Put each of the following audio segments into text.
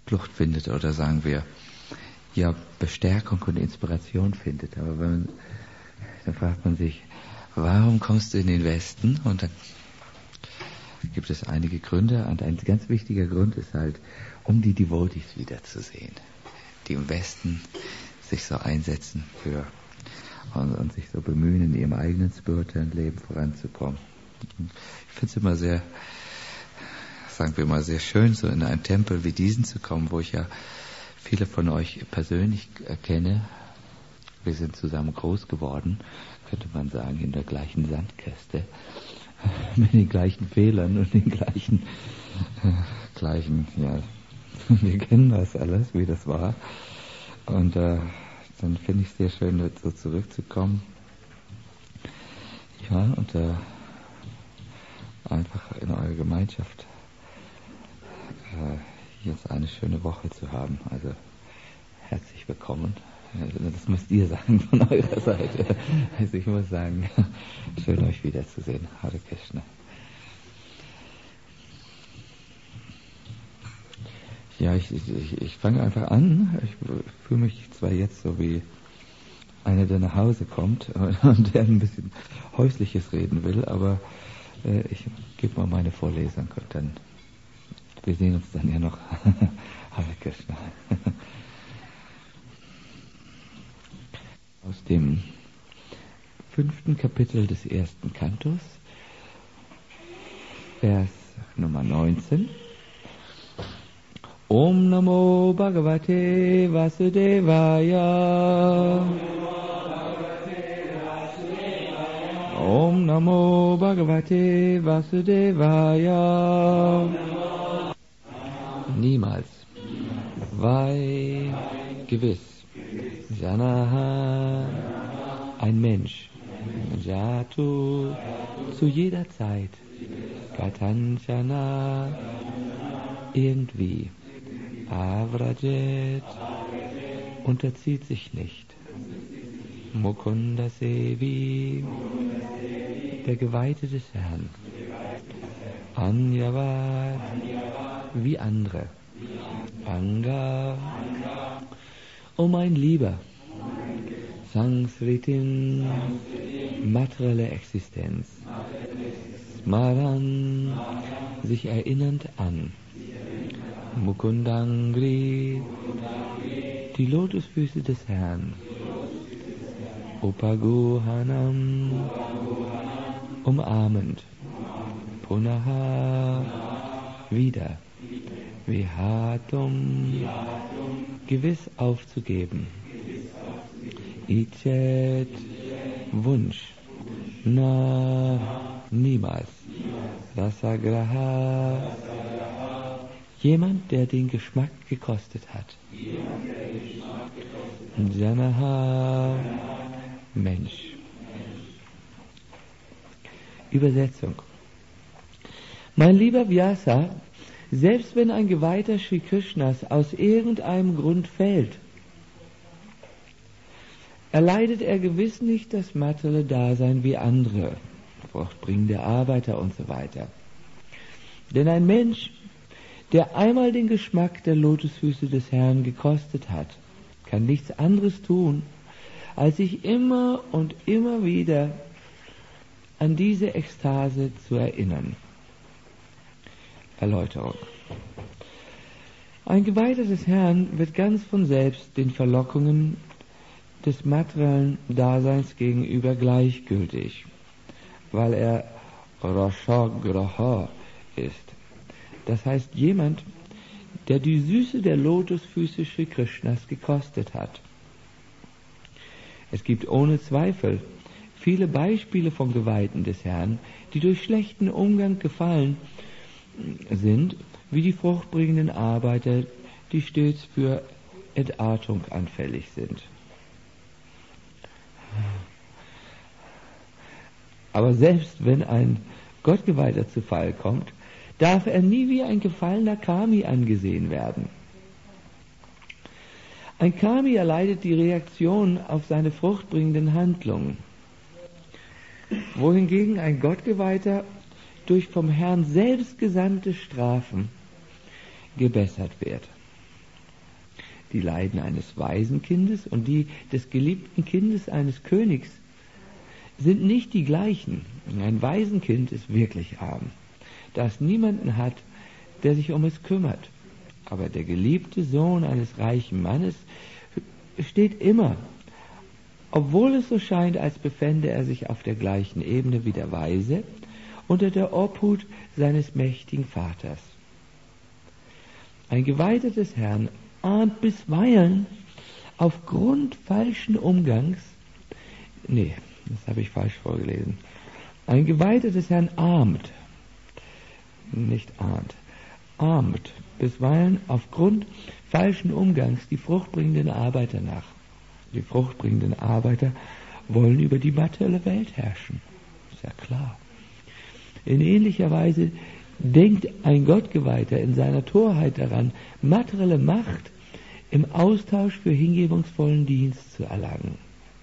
Flucht findet oder sagen wir, ja, Bestärkung und Inspiration findet. Aber dann fragt man sich, warum kommst du in den Westen? Und dann gibt es einige Gründe. Und ein ganz wichtiger Grund ist halt, um die Devotees wiederzusehen, die im Westen sich so einsetzen für und sich so bemühen, in ihrem eigenen spirituellen Leben voranzukommen. Ich finde es immer sehr, sagen wir mal, sehr schön, so in einen Tempel wie diesen zu kommen, wo ich ja viele von euch persönlich kenne. Wir sind zusammen groß geworden, könnte man sagen, in der gleichen Sandkäste, mit den gleichen Fehlern und den gleichen, ja, wir kennen das alles, wie das war. Und dann finde ich es sehr schön, so zurückzukommen. Ja, und einfach in eurer Gemeinschaft jetzt eine schöne Woche zu haben. Also herzlich willkommen. Das müsst ihr sagen von eurer Seite. Also ich muss sagen, schön euch wiederzusehen. Hare Krishna. Ja, ich fange einfach an. Ich fühle mich zwar jetzt so wie einer, der nach Hause kommt und der ein bisschen Häusliches reden will, aber ich gebe mal meine Vorlesung und dann, wir sehen uns dann ja noch. Hare Krishna. Aus dem 5. Kapitel des 1. Kantos, Vers Nummer 19. Om Namo Bhagavate Vasudevaya. Om Namo Bhagavate Vasudevaya. Niemals. Vai. Gewiss. Janaha. Ein Mensch. Jatu. Zu jeder Zeit. Katanchana. Irgendwie. Avrajet. Unterzieht sich nicht. Mukunda Sevi. Der Geweihte des Herrn. Anyavad. Wie andere. Anga. O mein Lieber. Sansritin. Materielle Existenz. Smaran. Sich erinnernd an. Mukundangri. Die Lotusfüße des Herrn. Upagohanam. Umarmend. Punaha. Wieder. Vihatum. Gewiss aufzugeben. Ichet. Wunsch. Na. Niemals. Rasagraha. Jemand, der den Geschmack gekostet hat. Janaha. Mensch. Übersetzung. Mein lieber Vyasa, selbst wenn ein Geweihter Sri Krishnas aus irgendeinem Grund fällt, erleidet er gewiss nicht das materielle Dasein wie andere, fruchtbringende Arbeiter und so weiter. Denn ein Mensch, der einmal den Geschmack der Lotusfüße des Herrn gekostet hat, kann nichts anderes tun, als sich immer und immer wieder an diese Ekstase zu erinnern. Erläuterung. Ein Geweihter des Herrn wird ganz von selbst den Verlockungen des materiellen Daseins gegenüber gleichgültig, weil er Rashagraha ist. Das heißt jemand, der die Süße der Lotusfüße Sri Krishnas gekostet hat. Es gibt ohne Zweifel viele Beispiele von Geweihten des Herrn, die durch schlechten Umgang gefallen sind, wie die fruchtbringenden Arbeiter, die stets für Entartung anfällig sind. Aber selbst wenn ein Gottgeweihter zu Fall kommt, darf er nie wie ein gefallener Kami angesehen werden. Ein Kami erleidet die Reaktion auf seine fruchtbringenden Handlungen, wohingegen ein Gottgeweihter durch vom Herrn selbst gesandte Strafen gebessert wird. Die Leiden eines Waisenkindes und die des geliebten Kindes eines Königs sind nicht die gleichen. Ein Waisenkind ist wirklich arm, da es niemanden hat, der sich um es kümmert. Aber der geliebte Sohn eines reichen Mannes steht immer, obwohl es so scheint, als befände er sich auf der gleichen Ebene wie der Weise, unter der Obhut seines mächtigen Vaters. Ein Geweihter des Herrn ahnt bisweilen aufgrund falschen Umgangs, das habe ich falsch vorgelesen. Ein Geweihter des Herrn ahmt, nicht ahnt, ahmt bisweilen aufgrund falschen Umgangs die fruchtbringenden Arbeiter nach. Die fruchtbringenden Arbeiter wollen über die materielle Welt herrschen. Ist ja klar. In ähnlicher Weise denkt ein Gottgeweihter in seiner Torheit daran, materielle Macht im Austausch für hingebungsvollen Dienst zu erlangen.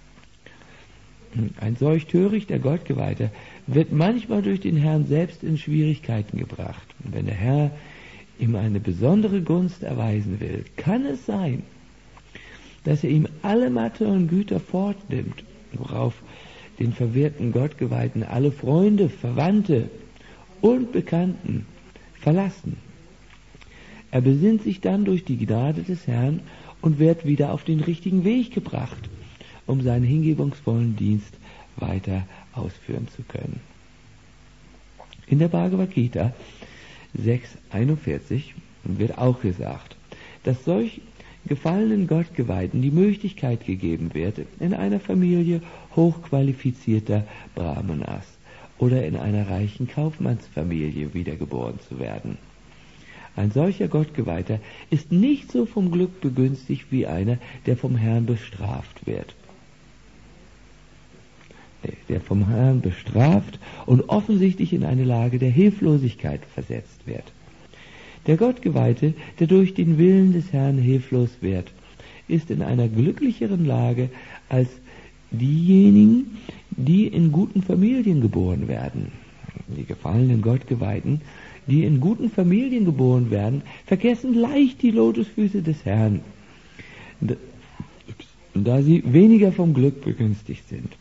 Ein solch törichter Gottgeweihter wird manchmal durch den Herrn selbst in Schwierigkeiten gebracht. Und wenn der Herr ihm eine besondere Gunst erweisen will, kann es sein, dass er ihm alle materiellen Güter fortnimmt, worauf den verwirrten Gottgeweihten alle Freunde, Verwandte und Bekannten verlassen. Er besinnt sich dann durch die Gnade des Herrn und wird wieder auf den richtigen Weg gebracht, um seinen hingebungsvollen Dienst weiter ausführen zu können. In der Bhagavad Gita 6,41 wird auch gesagt, dass solch gefallenen Gottgeweihten die Möglichkeit gegeben wird, in einer Familie hochqualifizierter Brahmanas oder in einer reichen Kaufmannsfamilie wiedergeboren zu werden. Ein solcher Gottgeweihter ist nicht so vom Glück begünstigt wie einer, der vom Herrn bestraft wird. Der vom Herrn bestraft und offensichtlich in eine Lage der Hilflosigkeit versetzt wird. Der Gottgeweihte, der durch den Willen des Herrn hilflos wird, ist in einer glücklicheren Lage als diejenigen, die in guten Familien geboren werden. Die gefallenen Gottgeweihten, die in guten Familien geboren werden, vergessen leicht die Lotusfüße des Herrn, da sie weniger vom Glück begünstigt sind.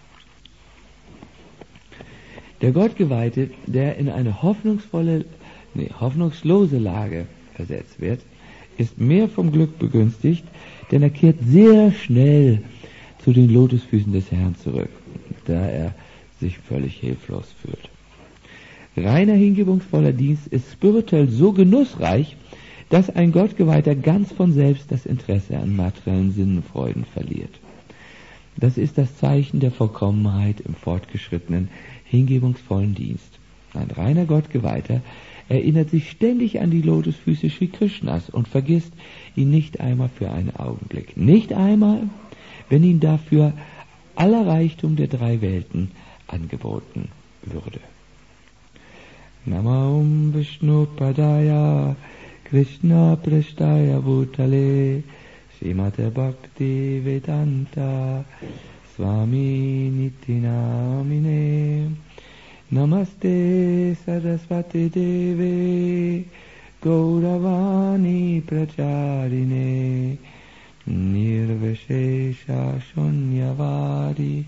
Der Gottgeweihte, der in eine hoffnungslose Lage versetzt wird, ist mehr vom Glück begünstigt, denn er kehrt sehr schnell zu den Lotusfüßen des Herrn zurück, da er sich völlig hilflos fühlt. Reiner hingebungsvoller Dienst ist spirituell so genussreich, dass ein Gottgeweihter ganz von selbst das Interesse an materiellen Sinnenfreuden verliert. Das ist das Zeichen der Vollkommenheit im fortgeschrittenen, hingebungsvollen Dienst. Ein reiner Gottgeweihter erinnert sich ständig an die Lotusfüße Sri Krishnas und vergisst ihn nicht einmal für einen Augenblick. Nicht einmal, wenn ihm dafür aller Reichtum der drei Welten angeboten würde. Namaum Vishnu Padaya Krishna Prasthaya Bhutale Srimate Bhakti Vedanta Swami Niti Namine Namaste Saraswati Deve Gauravani Pracharine Nirvishesha Shunyavadi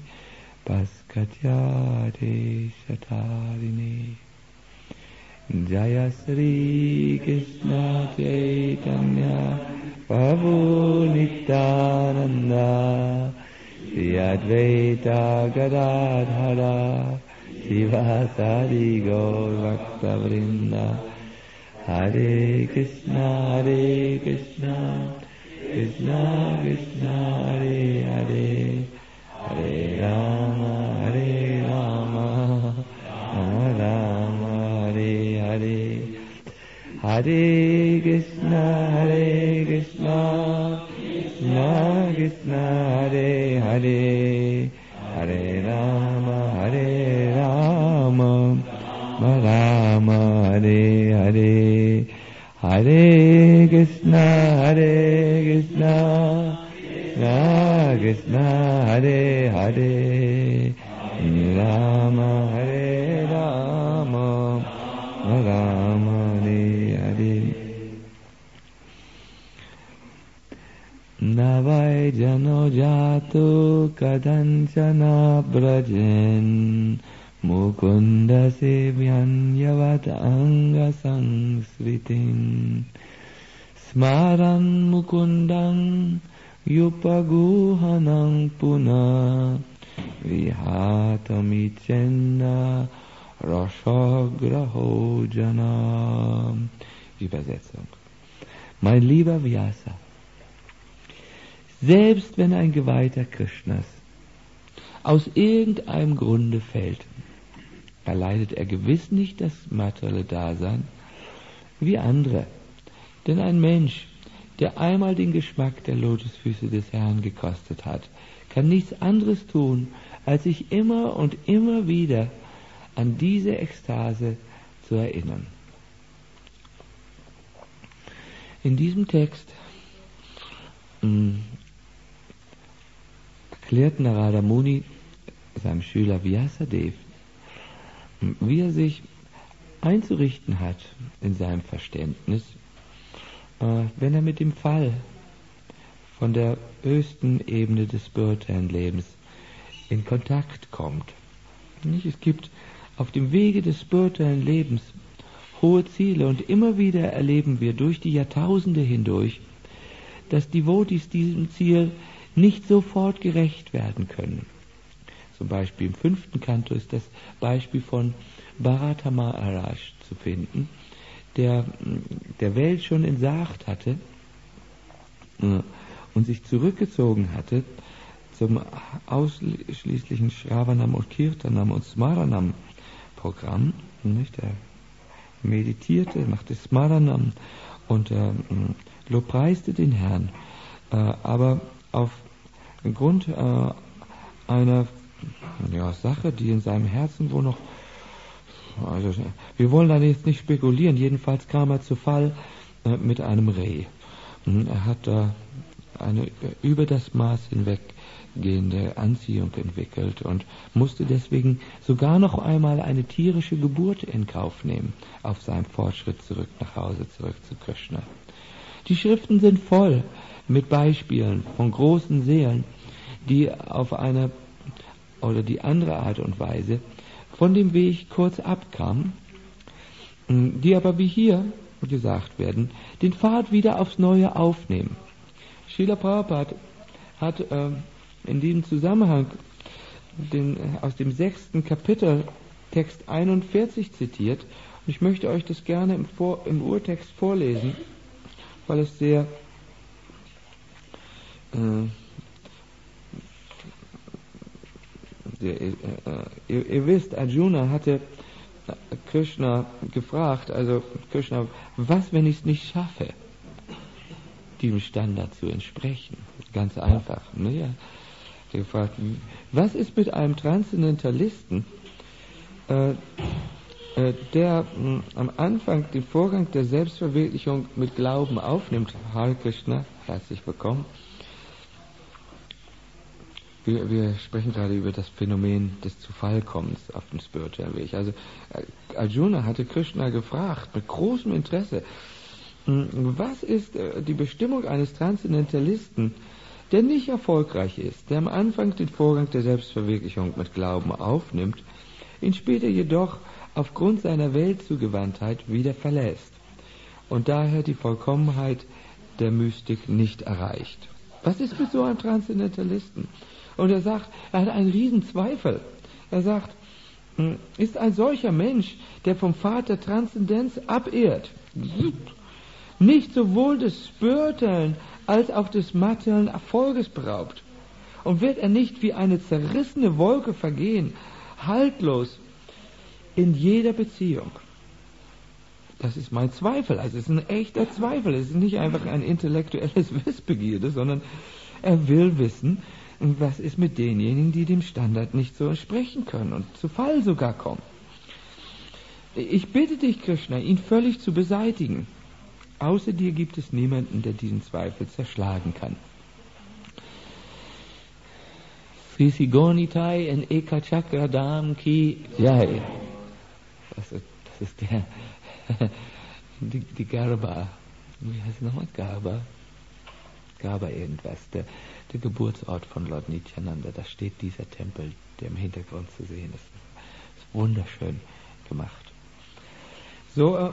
Paskatyade Shatarine Jaya Sri Krishna Chaitanya Prabhu Nityananda Shri Advaita Gadadhara Sivasadi Gaur Bhakta Vrinda Hare Krishna Krishna Krishna Hare Hare Hare Rama Rama Rama Hare Hare Hare Krishna Krishna Krishna Hare Hare Hare Rama Rama Rama Hare Hare Hare Krishna Krishna Krishna Hare Hare Rama Hare Rama Rama Hare Hare. Navai jano jato kadanchana brajen Mukunda sevyan yavat anga sangsritin Smaran mukundang yupaguhanang puna Vihatamichenna rashagraho jana. Übersetzung. Mein lieber Vyasa, selbst wenn ein Geweihter Krishnas aus irgendeinem Grunde fällt, erleidet er gewiss nicht das materielle Dasein wie andere. Denn ein Mensch, der einmal den Geschmack der Lotusfüße des Herrn gekostet hat, kann nichts anderes tun, als sich immer und immer wieder an diese Ekstase zu erinnern. In diesem Text erklärt Narada Muni seinem Schüler Vyasadeva, wie er sich einzurichten hat in seinem Verständnis, wenn er mit dem Fall von der höchsten Ebene des spirituellen Lebens in Kontakt kommt. Es gibt auf dem Wege des spirituellen Lebens hohe Ziele und immer wieder erleben wir durch die Jahrtausende hindurch, dass Devotees diesem Ziel nicht sofort gerecht werden können. Zum Beispiel im 5. Kanto ist das Beispiel von Bharata Maharaj zu finden, der der Welt schon entsagt hatte und sich zurückgezogen hatte zum ausschließlichen Shravanam und Kirtanam und Smaranam Programm. Er meditierte, machte Smaranam und lobpreiste den Herrn, aber aufgrund einer Sache, die in seinem Herzen wohl noch, also wir wollen da jetzt nicht spekulieren, jedenfalls kam er zu Fall mit einem Reh. Er hat eine über das Maß hinweggehende Anziehung entwickelt und musste deswegen sogar noch einmal eine tierische Geburt in Kauf nehmen, auf seinem Fortschritt zurück nach Hause, zurück zu Krishna. Die Schriften sind voll mit Beispielen von großen Seelen, die auf eine oder die andere Art und Weise von dem Weg kurz abkamen, die aber wie hier gesagt werden, den Pfad wieder aufs Neue aufnehmen. Srila Prabhupada hat in diesem Zusammenhang aus dem 6. Kapitel Text 41 zitiert. Und ich möchte euch das gerne im Urtext vorlesen, weil es sehr ihr wisst, Arjuna hatte Krishna gefragt, also Krishna, was, wenn ich es nicht schaffe, diesem Standard zu entsprechen? Ganz einfach. Ne? Er hat gefragt, was ist mit einem Transzendentalisten, der am Anfang den Vorgang der Selbstverwirklichung mit Glauben aufnimmt? Hare Krishna, herzlich willkommen. Wir sprechen gerade über das Phänomen des Zufallkommens auf dem spirituellen Weg. Also Arjuna hatte Krishna gefragt, mit großem Interesse, was ist die Bestimmung eines Transzendentalisten, der nicht erfolgreich ist, der am Anfang den Vorgang der Selbstverwirklichung mit Glauben aufnimmt, ihn später jedoch aufgrund seiner Weltzugewandtheit wieder verlässt und daher die Vollkommenheit der Mystik nicht erreicht. Was ist mit so einem Transzendentalisten? Und er sagt, er hat einen Riesenzweifel. Er sagt, ist ein solcher Mensch, der vom Pfad der Transzendenz abirrt, nicht sowohl des spirituellen als auch des materiellen Erfolges beraubt? Und wird er nicht wie eine zerrissene Wolke vergehen, haltlos in jeder Beziehung? Das ist mein Zweifel. Also es ist ein echter Zweifel. Es ist nicht einfach ein intellektuelles Wissbegierde, sondern er will wissen, was ist mit denjenigen, die dem Standard nicht so entsprechen können und zu Fall sogar kommen. Ich bitte dich, Krishna, ihn völlig zu beseitigen. Außer dir gibt es niemanden, der diesen Zweifel zerschlagen kann. Sri Sigonitai en Ekachakradam ki Jai. Das ist die Garba. Wie heißt es nochmal? Garba. Gaba irgendwas, der Geburtsort von Lord Nityananda. Da steht dieser Tempel, der im Hintergrund zu sehen ist. Ist wunderschön gemacht. So,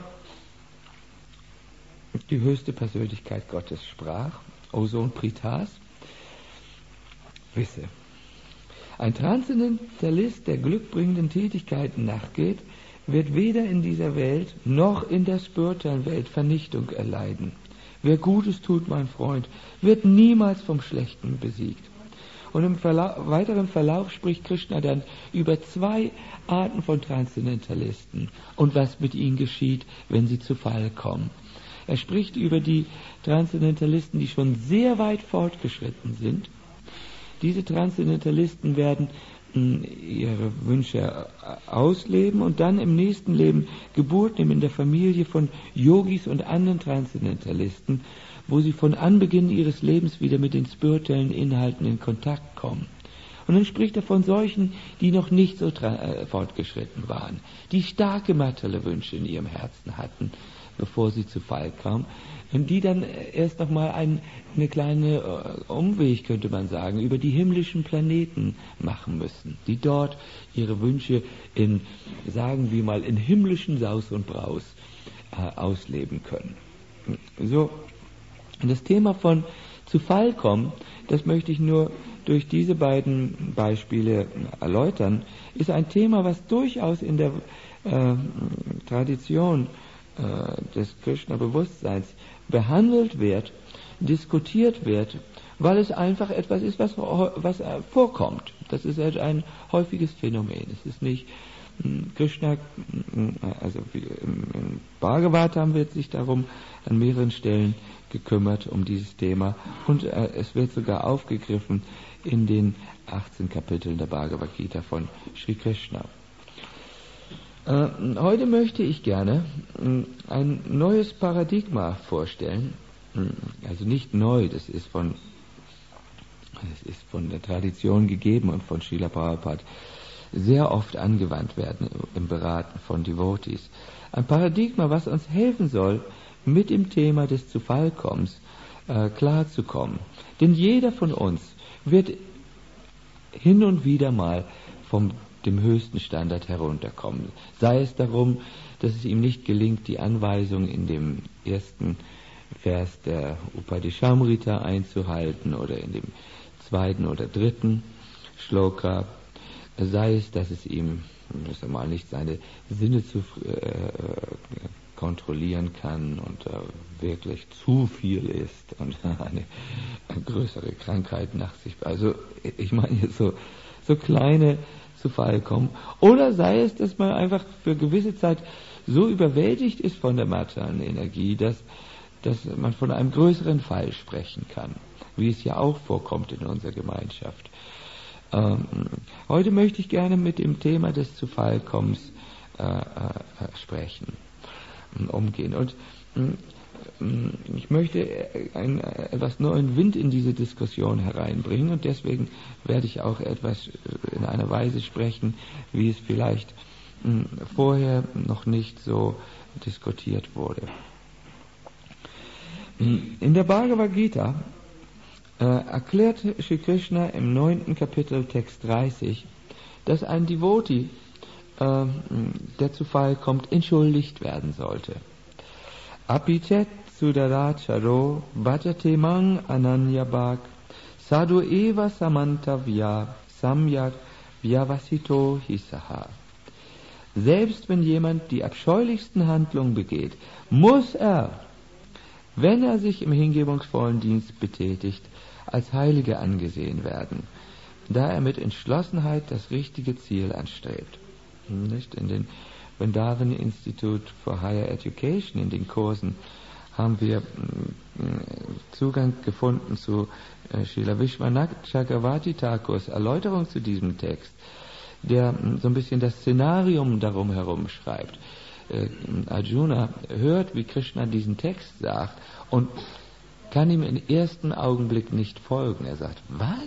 die höchste Persönlichkeit Gottes sprach: O Sohn Pritas, wisse, ein Transzendentalist, der glückbringenden Tätigkeiten nachgeht, wird weder in dieser Welt noch in der spirituellen Welt Vernichtung erleiden. Wer Gutes tut, mein Freund, wird niemals vom Schlechten besiegt. Und im weiteren Verlauf spricht Krishna dann über 2 Arten von Transzendentalisten und was mit ihnen geschieht, wenn sie zu Fall kommen. Er spricht über die Transzendentalisten, die schon sehr weit fortgeschritten sind. Diese Transzendentalisten werden ihre Wünsche ausleben und dann im nächsten Leben Geburt nehmen in der Familie von Yogis und anderen Transzendentalisten, wo sie von Anbeginn ihres Lebens wieder mit den spirituellen Inhalten in Kontakt kommen. Und dann spricht er von solchen, die noch nicht so fortgeschritten waren, die starke materielle Wünsche in ihrem Herzen hatten, bevor sie zu Fall kamen, und die dann erst nochmal eine kleine Umweg, könnte man sagen, über die himmlischen Planeten machen müssen, die dort ihre Wünsche in, sagen wir mal, in himmlischen Saus und Braus ausleben können. So, das Thema von zu Fall kommen, das möchte ich nur durch diese beiden Beispiele erläutern, ist ein Thema, was durchaus in der Tradition des Krishna-Bewusstseins behandelt wird, diskutiert wird, weil es einfach etwas ist, was vorkommt. Das ist ein häufiges Phänomen. Es ist nicht Krishna, also im Bhagavatam wird sich darum an mehreren Stellen gekümmert um dieses Thema, und es wird sogar aufgegriffen in den 18 Kapiteln der Bhagavad Gita von Sri Krishna. Heute möchte ich gerne ein neues Paradigma vorstellen, also nicht neu, das ist von der Tradition gegeben und von Srila Prabhupada sehr oft angewandt werden im Beraten von Devotees. Ein Paradigma, was uns helfen soll, mit dem Thema des Zufallkommens klarzukommen. Denn jeder von uns wird hin und wieder mal vom dem höchsten Standard herunterkommen. Sei es darum, dass es ihm nicht gelingt, die Anweisung in dem ersten Vers der Upadeshamrita einzuhalten oder in dem 2. oder 3. Shloka. Sei es, dass es ihm, mal nicht seine Sinne kontrollieren kann und wirklich zu viel ist und eine größere Krankheit nach sich. Also ich meine jetzt so kleine zu Fall kommen. Oder sei es, dass man einfach für gewisse Zeit so überwältigt ist von der materiellen Energie, dass man von einem größeren Fall sprechen kann, wie es ja auch vorkommt in unserer Gemeinschaft. Heute möchte ich gerne mit dem Thema des Zufallkommens sprechen, umgehen. Und ich möchte etwas neuen Wind in diese Diskussion hereinbringen, und deswegen werde ich auch etwas in einer Weise sprechen, wie es vielleicht vorher noch nicht so diskutiert wurde. In der Bhagavad Gita erklärt Sri Krishna im 9. Kapitel Text 30, dass ein Devotee, der zu Fall kommt, entschuldigt werden sollte. Apichet sudaracharo bhajate mang ananyabhak sadhu eva samantavya samyak vyavasito hisaha. Selbst wenn jemand die abscheulichsten Handlungen begeht, muss er, wenn er sich im hingebungsvollen Dienst betätigt, als Heiliger angesehen werden, da er mit Entschlossenheit das richtige Ziel anstrebt. Nicht? In den Vrindavan Institute for Higher Education, in den Kursen, haben wir Zugang gefunden zu Srila Vishwanath Chakravarti Thakurs Erläuterung zu diesem Text, der so ein bisschen das Szenarium darum herum schreibt. Arjuna hört, wie Krishna diesen Text sagt, und kann ihm im ersten Augenblick nicht folgen. Er sagt, was?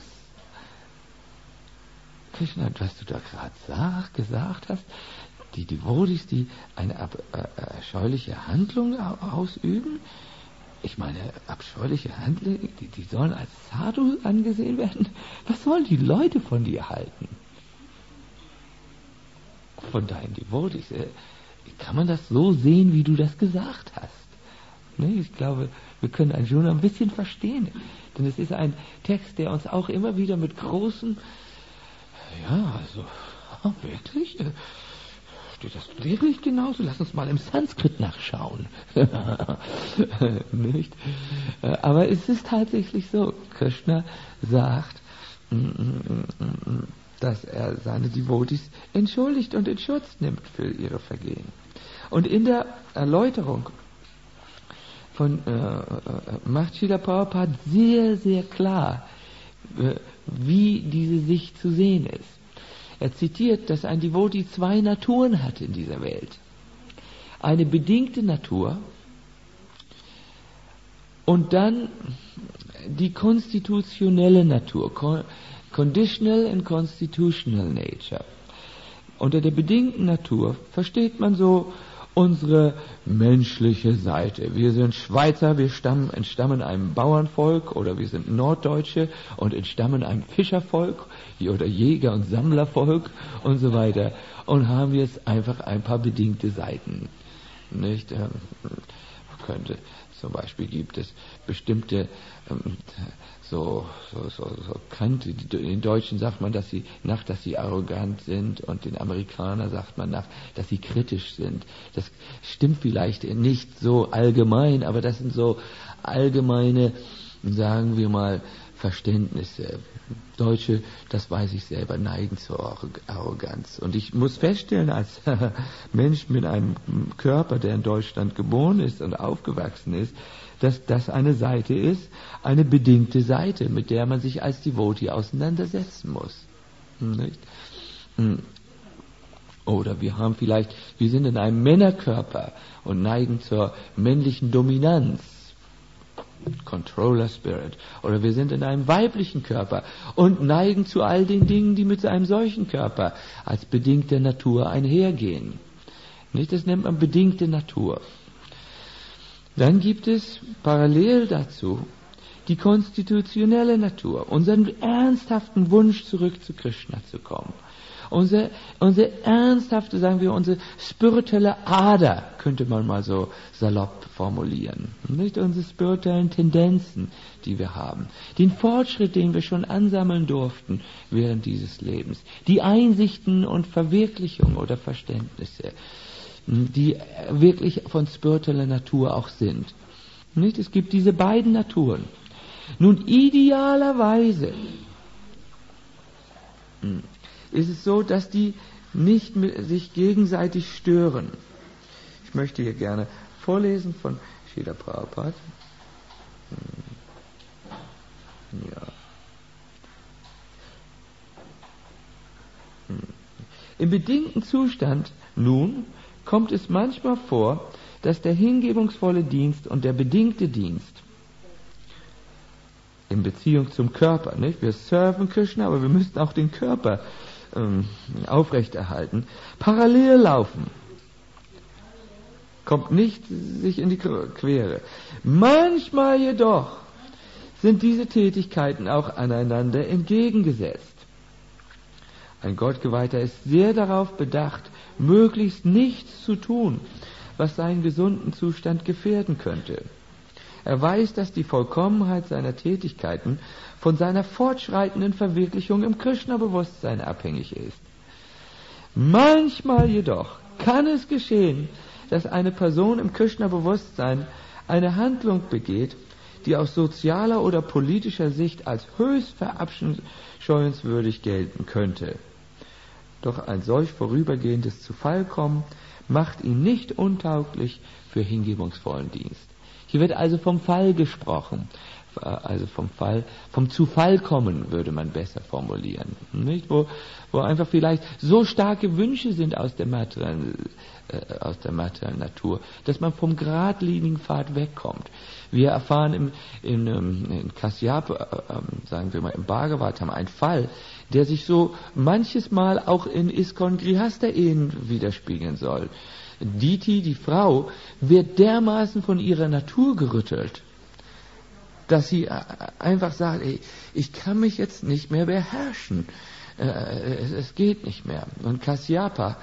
Krishna, was du da gerade gesagt hast, die Devotees, die eine abscheuliche Handlung ausüben, Ich meine, abscheuliche Handlungen, die sollen als Sadhu angesehen werden? Was sollen die Leute von dir halten? Von deinen Devotees? Kann man das so sehen, wie du das gesagt hast? Ne, ich glaube, wir können Arjuna ein bisschen verstehen. Denn es ist ein Text, der uns auch immer wieder mit großen, wirklich? Steht das wirklich genauso? Lass uns mal im Sanskrit nachschauen. Nicht? Aber es ist tatsächlich so. Krishna sagt, dass er seine Devotees entschuldigt und in Schutz nimmt für ihre Vergehen. Und in der Erläuterung macht Srila Prabhupada sehr, sehr klar, wie diese Sicht zu sehen ist. Er zitiert, dass ein Devotee 2 Naturen hat in dieser Welt. Eine bedingte Natur und dann die konstitutionelle Natur, conditional and constitutional nature. Unter der bedingten Natur versteht man so unsere menschliche Seite. Wir sind Schweizer, wir entstammen einem Bauernvolk, oder wir sind Norddeutsche und entstammen einem Fischervolk oder Jäger- und Sammlervolk und so weiter, und haben jetzt einfach ein paar bedingte Seiten. Nicht? Zum Beispiel gibt es bestimmte Kante. Den Deutschen sagt man, dass sie arrogant sind, und den Amerikanern sagt man dass sie kritisch sind. Das stimmt vielleicht nicht so allgemein, aber das sind so allgemeine, sagen wir mal, Verständnisse. Deutsche, das weiß ich selber, neigen zur Arroganz. Und ich muss feststellen, als Mensch mit einem Körper, der in Deutschland geboren ist und aufgewachsen ist, dass das eine Seite ist, eine bedingte Seite, mit der man sich als Devotee auseinandersetzen muss. Nicht? Oder wir sind in einem Männerkörper und neigen zur männlichen Dominanz, Controller Spirit. Oder wir sind in einem weiblichen Körper und neigen zu all den Dingen, die mit einem solchen Körper als bedingte Natur einhergehen. Nicht? Das nennt man bedingte Natur. Dann gibt es parallel dazu die konstitutionelle Natur, unseren ernsthaften Wunsch, zurück zu Krishna zu kommen. Unsere ernsthafte, sagen wir, unsere spirituelle Ader, könnte man mal so salopp formulieren. Nicht unsere spirituellen Tendenzen, die wir haben. Den Fortschritt, den wir schon ansammeln durften während dieses Lebens. Die Einsichten und Verwirklichung oder Verständnisse, die wirklich von spiritueller Natur auch sind. Nicht? Es gibt diese beiden Naturen. Nun, idealerweise ist es so, dass die nicht sich gegenseitig stören. Ich möchte hier gerne vorlesen von Srila Prabhupada. Ja. Im bedingten Zustand nun kommt es manchmal vor, dass der hingebungsvolle Dienst und der bedingte Dienst in Beziehung zum Körper, nicht? Wir serven Krishna, aber wir müssen auch den Körper aufrechterhalten, parallel laufen. Kommt nicht sich in die Quere. Manchmal jedoch sind diese Tätigkeiten auch aneinander entgegengesetzt. Ein Gottgeweihter ist sehr darauf bedacht, möglichst nichts zu tun, was seinen gesunden Zustand gefährden könnte. Er weiß, dass die Vollkommenheit seiner Tätigkeiten von seiner fortschreitenden Verwirklichung im Krishna-Bewusstsein abhängig ist. Manchmal jedoch kann es geschehen, dass eine Person im Krishna-Bewusstsein eine Handlung begeht, die aus sozialer oder politischer Sicht als höchst verabscheuenswürdig gelten könnte. Doch ein solch vorübergehendes Zufallkommen macht ihn nicht untauglich für hingebungsvollen Dienst. Hier wird also vom Fall gesprochen, also vom Zufallkommen würde man besser formulieren, nicht? Wo einfach vielleicht so starke Wünsche sind aus der materiellen Natur, dass man vom geradlinigen Pfad wegkommt. Wir erfahren in Kasyapa, sagen wir mal im Bhagavatam, einen Fall, der sich so manches Mal auch in ISKCON Grihastha-Ehen widerspiegeln soll. Diti, die Frau, wird dermaßen von ihrer Natur gerüttelt, dass sie einfach sagt, ich kann mich jetzt nicht mehr beherrschen. Es geht nicht mehr. Und Kasyapa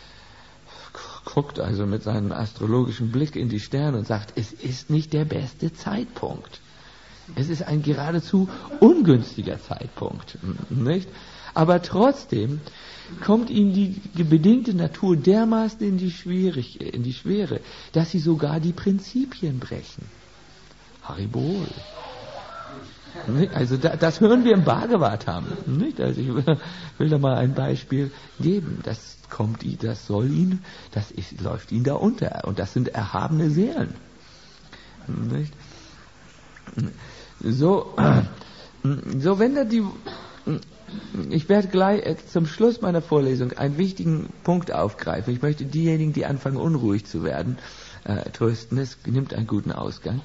guckt also mit seinem astrologischen Blick in die Sterne und sagt, es ist nicht der beste Zeitpunkt. Es ist ein geradezu ungünstiger Zeitpunkt, nicht? Aber trotzdem kommt ihm die bedingte Natur dermaßen in die Schwere, dass sie sogar die Prinzipien brechen. Haribol. Also das hören wir im Bhagavatam. Nicht? Also ich will da mal ein Beispiel geben. Das läuft ihn da unter. Und das sind erhabene Seelen. Nicht? So, wenn da ich werde gleich zum Schluss meiner Vorlesung einen wichtigen Punkt aufgreifen. Ich möchte diejenigen, die anfangen unruhig zu werden, trösten. Es nimmt einen guten Ausgang.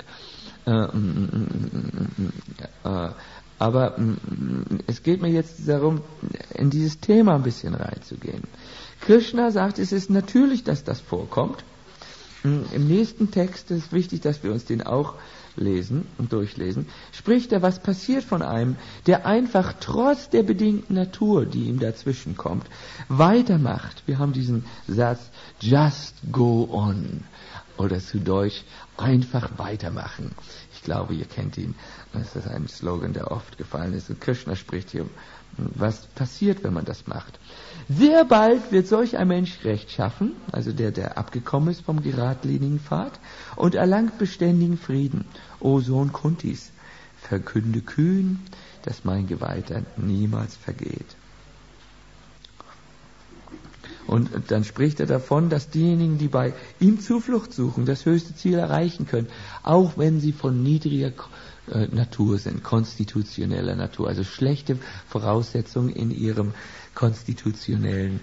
Aber es geht mir jetzt darum, in dieses Thema ein bisschen reinzugehen. Krishna sagt, es ist natürlich, dass das vorkommt. Im nächsten Text ist wichtig, dass wir uns den auch lesen und durchlesen, spricht er, was passiert von einem, der einfach trotz der bedingten Natur, die ihm dazwischen kommt, weitermacht. Wir haben diesen Satz, just go on, oder zu Deutsch, einfach weitermachen. Ich glaube, ihr kennt ihn. Das ist ein Slogan, der oft gefallen ist. Und Krishna spricht hier, was passiert, wenn man das macht. Sehr bald wird solch ein Mensch Recht schaffen, also der abgekommen ist vom geradlinigen Pfad, und erlangt beständigen Frieden. O Sohn Kuntis, verkünde kühn, dass mein Geweihter niemals vergeht. Und dann spricht er davon, dass diejenigen, die bei ihm Zuflucht suchen, das höchste Ziel erreichen können, auch wenn sie von niedriger Natur sind, konstitutioneller Natur, also schlechte Voraussetzungen in ihrem konstitutionellen,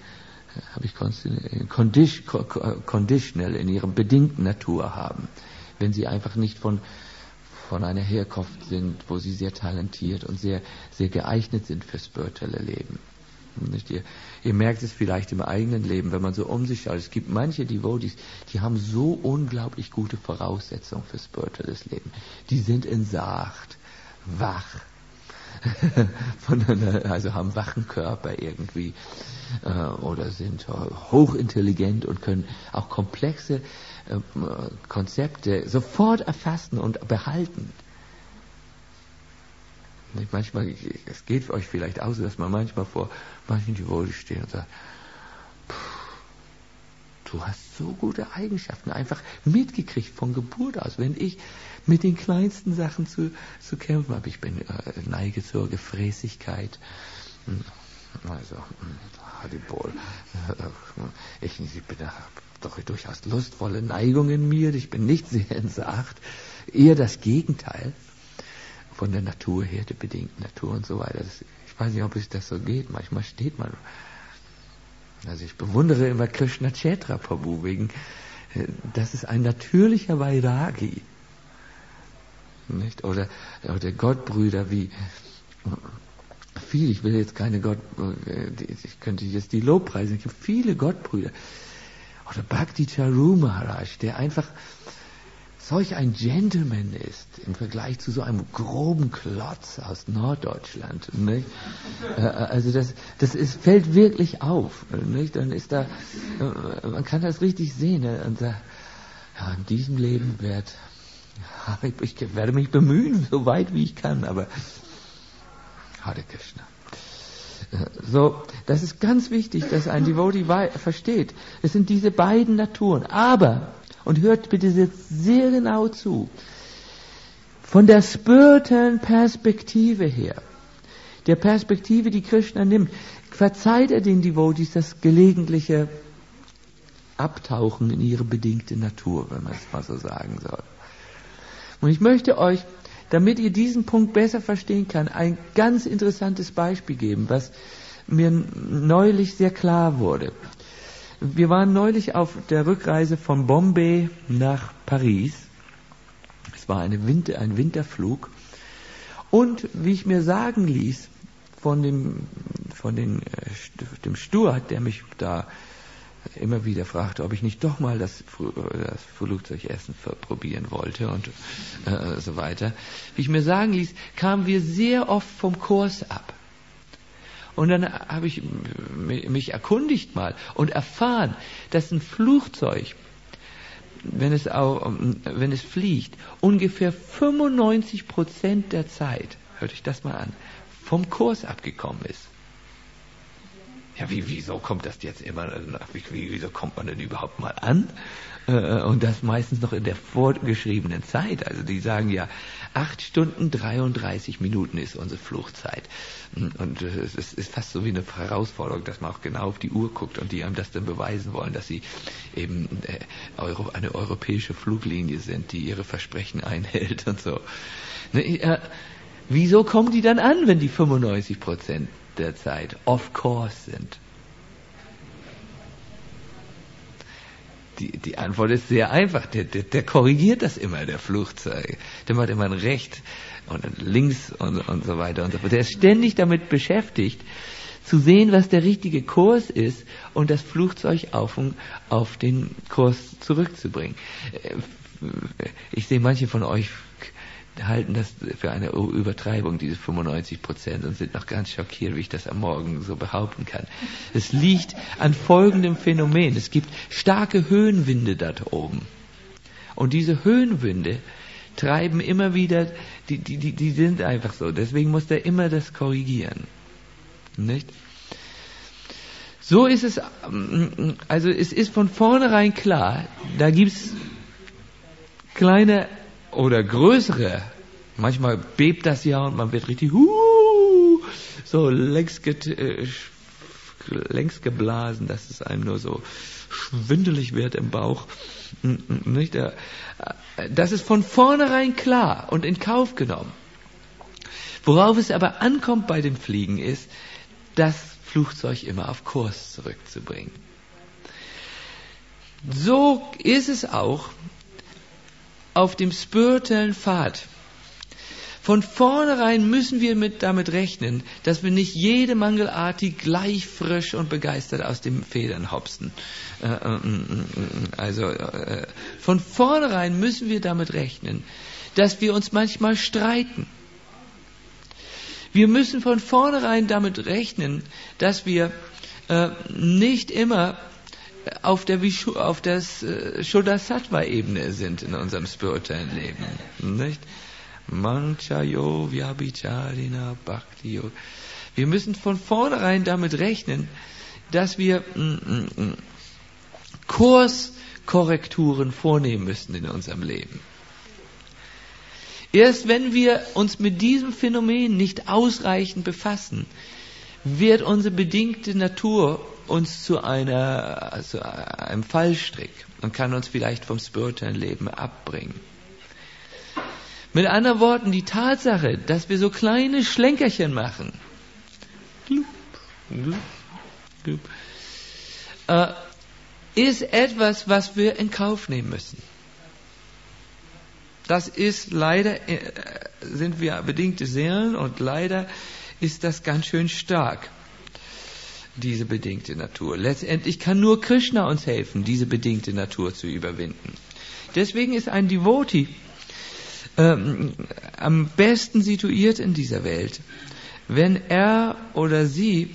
conditional, in ihrem bedingten Natur haben. Wenn sie einfach nicht von einer Herkunft sind, wo sie sehr talentiert und sehr, sehr geeignet sind für spirituelle Leben. Nicht? Ihr merkt es vielleicht im eigenen Leben, wenn man so um sich schaut. Es gibt manche Devotees, die haben so unglaublich gute Voraussetzungen für spirituelles Leben. Die sind entsagt, wach, also haben wachen Körper irgendwie oder sind hochintelligent und können auch komplexe Konzepte sofort erfassen und behalten. Manchmal, es geht für euch vielleicht aus, dass man manchmal vor manchen Devotees steht und sagt, du hast so gute Eigenschaften, einfach mitgekriegt von Geburt aus. Wenn ich mit den kleinsten Sachen zu kämpfen habe, ich bin neige zur Gefräßigkeit, also Haribol, ich bin doch durchaus lustvolle Neigung in mir, ich bin nicht sehr entsagt, eher das Gegenteil. Von der Natur her, der bedingten Natur und so weiter. Ich weiß nicht, ob es das so geht. Manchmal steht man. Also ich bewundere immer Krishna Kshetra Prabhu wegen, das ist ein natürlicher Vairagi. Nicht? Oder Gottbrüder wie viele, ich will jetzt keine ich könnte jetzt die Lobpreisen, es gibt viele Gottbrüder. Oder Bhakti Charu Maharaj, der einfach solch ein Gentleman ist im Vergleich zu so einem groben Klotz aus Norddeutschland. Nicht? Also das fällt wirklich auf. Nicht? Dann ist da, man kann das richtig sehen. Ne? Und sagt, ja, in diesem Leben ich werde mich bemühen, so weit wie ich kann, aber Hare Krishna. So, das ist ganz wichtig, dass ein Devotee versteht. Es sind diese beiden Naturen. Aber, und hört bitte jetzt sehr genau zu, von der spirituellen Perspektive her, der Perspektive, die Krishna nimmt, verzeiht er den Devotees das gelegentliche Abtauchen in ihre bedingte Natur, wenn man es mal so sagen soll. Und ich möchte euch, damit ihr diesen Punkt besser verstehen kann, ein ganz interessantes Beispiel geben, was mir neulich sehr klar wurde. Wir waren neulich auf der Rückreise von Bombay nach Paris. Es war ein Winterflug. Und wie ich mir sagen ließ von dem Steward, der mich da immer wieder fragte, ob ich nicht doch mal das Flugzeugessen probieren wollte und so weiter. Wie ich mir sagen ließ, kamen wir sehr oft vom Kurs ab. Und dann habe ich mich erkundigt mal und erfahren, dass ein Flugzeug, wenn es fliegt, ungefähr 95% der Zeit, hört euch das mal an, vom Kurs abgekommen ist. Ja, wieso kommt das jetzt immer, wieso kommt man denn überhaupt mal an? Und das meistens noch in der vorgeschriebenen Zeit. Also die sagen ja, 8 Stunden 33 Minuten ist unsere Flugzeit. Und es ist fast so wie eine Herausforderung, dass man auch genau auf die Uhr guckt und die einem das dann beweisen wollen, dass sie eben eine europäische Fluglinie sind, die ihre Versprechen einhält und so. Wieso kommen die dann an, wenn die 95% der Zeit off course sind? Die Antwort ist sehr einfach. Der korrigiert das immer, der Flugzeug. Der macht immer ein Recht und ein Links und so weiter und so fort. Der ist ständig damit beschäftigt, zu sehen, was der richtige Kurs ist und das Flugzeug auf den Kurs zurückzubringen. Ich sehe, manche von euch halten das für eine Übertreibung, diese 95%, und sind noch ganz schockiert, wie ich das am Morgen so behaupten kann. Es liegt an folgendem Phänomen. Es gibt starke Höhenwinde dort oben. Und diese Höhenwinde treiben immer wieder, die sind einfach so. Deswegen muss der immer das korrigieren. Nicht? So ist es, also es ist von vornherein klar, da gibt's kleine oder größere, manchmal bebt das ja und man wird richtig so längs geblasen, dass es einem nur so schwindelig wird im Bauch. Nicht? Das ist von vornherein klar und in Kauf genommen. Worauf es aber ankommt bei dem Fliegen ist, das Flugzeug immer auf Kurs zurückzubringen. So ist es auch auf dem spirituellen Pfad. Von vornherein müssen wir damit rechnen, dass wir nicht jede Mangelartig gleich frisch und begeistert aus den Federn hopsen. Von vornherein müssen wir damit rechnen, dass wir uns manchmal streiten. Wir müssen von vornherein damit rechnen, dass wir nicht immer auf der Shuddha-Sattva-Ebene sind in unserem spirituellen Leben. Nicht? Manchayo Vyabhicharina Bhaktiyo. Wir müssen von vornherein damit rechnen, dass wir Kurskorrekturen vornehmen müssen in unserem Leben. Erst wenn wir uns mit diesem Phänomen nicht ausreichend befassen, wird unsere bedingte Natur uns zu einem Fallstrick und kann uns vielleicht vom spirituellen Leben abbringen. Mit anderen Worten, die Tatsache, dass wir so kleine Schlenkerchen machen, ist etwas, was wir in Kauf nehmen müssen. Das ist leider, sind wir bedingte Seelen und leider ist das ganz schön stark, diese bedingte Natur. Letztendlich kann nur Krishna uns helfen, diese bedingte Natur zu überwinden. Deswegen ist ein Devotee am besten situiert in dieser Welt, wenn er oder sie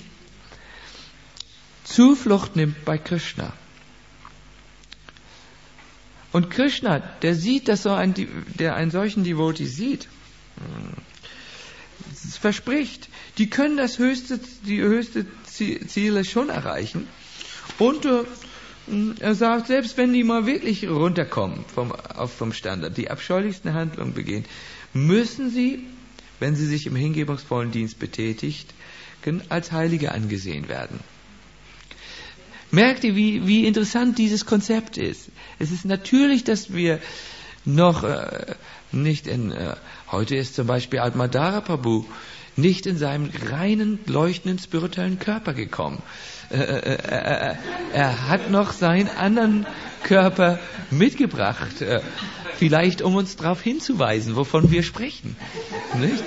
Zuflucht nimmt bei Krishna. Und Krishna, der sieht, dass der einen solchen Devotee sieht, verspricht, die können die höchste Ziele schon erreichen. Und er sagt, selbst wenn die mal wirklich runterkommen vom Standard, die abscheulichsten Handlungen begehen, müssen sie, wenn sie sich im hingebungsvollen Dienst betätigt, als Heilige angesehen werden. Merkt ihr, wie interessant dieses Konzept ist? Es ist natürlich, dass wir noch nicht heute ist zum Beispiel Atmadhara Prabhu nicht in seinem reinen, leuchtenden, spirituellen Körper gekommen. Er hat noch seinen anderen Körper mitgebracht, vielleicht um uns darauf hinzuweisen, wovon wir sprechen. Nicht?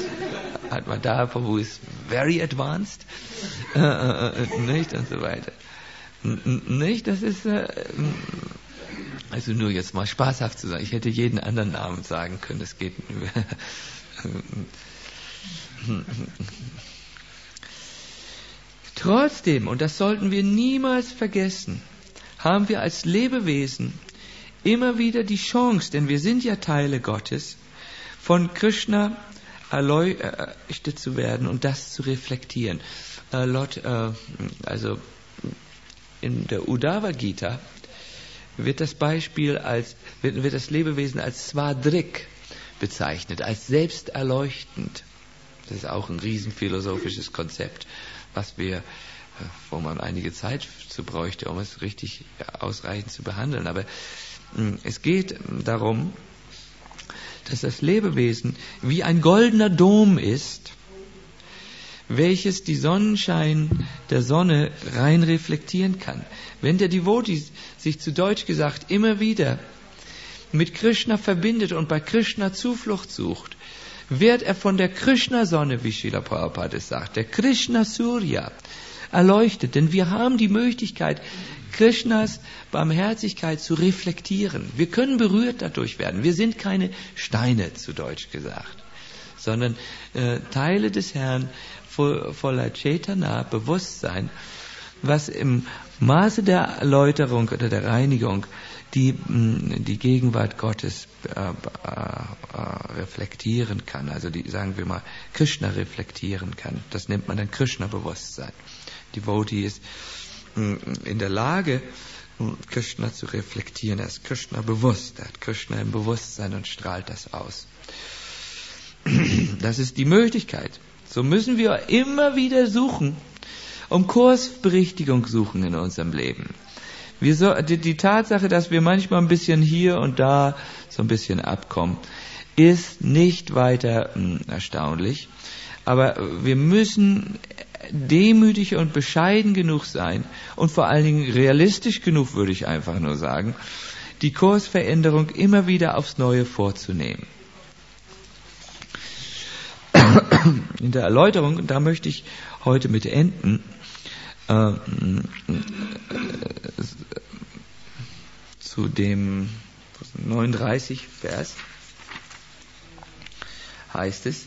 Atmadhara Prabhu ist very advanced, nicht? Und so weiter. Nicht? Das ist, also nur jetzt mal spaßhaft zu sagen, ich hätte jeden anderen Namen sagen können, das geht nicht. Trotzdem, und das sollten wir niemals vergessen, haben wir als Lebewesen immer wieder die Chance, denn wir sind ja Teile Gottes, von Krishna erleuchtet zu werden und das zu reflektieren. Also in der Uddhava Gita wird das wird das Lebewesen als Swadrik bezeichnet, als selbsterleuchtend. Das ist auch ein riesenphilosophisches Konzept, wo man einige Zeit zu bräuchte, um es richtig ausreichend zu behandeln. Aber es geht darum, dass das Lebewesen wie ein goldener Dom ist, welches die Sonnenschein der Sonne rein reflektieren kann. Wenn der Devotee sich zu Deutsch gesagt immer wieder mit Krishna verbindet und bei Krishna Zuflucht sucht, wird er von der Krishna-Sonne, wie Srila Prabhupada es sagt, der Krishna-Surya, erleuchtet. Denn wir haben die Möglichkeit, Krishnas Barmherzigkeit zu reflektieren. Wir können berührt dadurch werden. Wir sind keine Steine, zu Deutsch gesagt, sondern Teile des Herrn voller Chaitana, Bewusstsein, was im Maße der Erläuterung oder der Reinigung die Gegenwart Gottes reflektieren kann, also sagen wir mal, Krishna reflektieren kann. Das nennt man dann Krishna-Bewusstsein. Devotee ist in der Lage, Krishna zu reflektieren. Er ist Krishna bewusst, er hat Krishna im Bewusstsein und strahlt das aus. Das ist die Möglichkeit. So müssen wir immer wieder suchen, um Kursberichtigung suchen in unserem Leben. Die Tatsache, dass wir manchmal ein bisschen hier und da so ein bisschen abkommen, ist nicht weiter erstaunlich. Aber wir müssen demütig und bescheiden genug sein und vor allen Dingen realistisch genug, würde ich einfach nur sagen, die Kursveränderung immer wieder aufs Neue vorzunehmen. In der Erläuterung, da möchte ich heute mit enden, zu dem 39 Vers heißt es,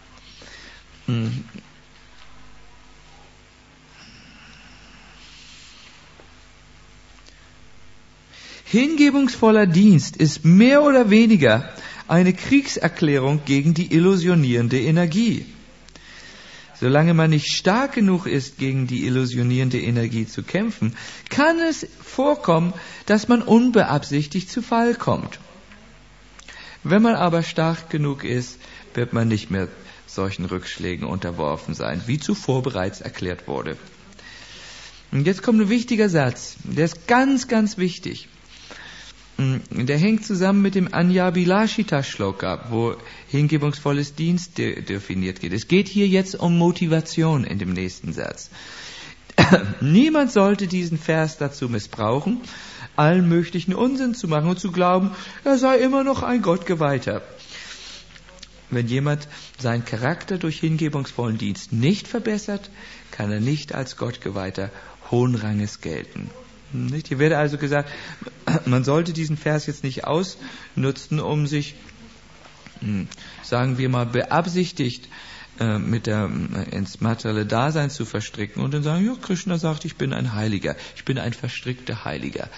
hingebungsvoller Dienst ist mehr oder weniger eine Kriegserklärung gegen die illusionierende Energie. Solange man nicht stark genug ist, gegen die illusionierende Energie zu kämpfen, kann es vorkommen, dass man unbeabsichtigt zu Fall kommt. Wenn man aber stark genug ist, wird man nicht mehr solchen Rückschlägen unterworfen sein, wie zuvor bereits erklärt wurde. Und jetzt kommt ein wichtiger Satz, der ist ganz, ganz wichtig. Der hängt zusammen mit dem Anya-Bilashita-Shloka, wo hingebungsvolles Dienst definiert geht. Es geht hier jetzt um Motivation in dem nächsten Satz. Niemand sollte diesen Vers dazu missbrauchen, allen möglichen Unsinn zu machen und zu glauben, er sei immer noch ein Gottgeweihter. Wenn jemand seinen Charakter durch hingebungsvollen Dienst nicht verbessert, kann er nicht als Gottgeweihter hohen Ranges gelten. Hier wird also gesagt, man sollte diesen Vers jetzt nicht ausnutzen, um sich, sagen wir mal, beabsichtigt ins materielle Dasein zu verstricken und dann sagen, ja, Krishna sagt, ich bin ein Heiliger, ich bin ein verstrickter Heiliger.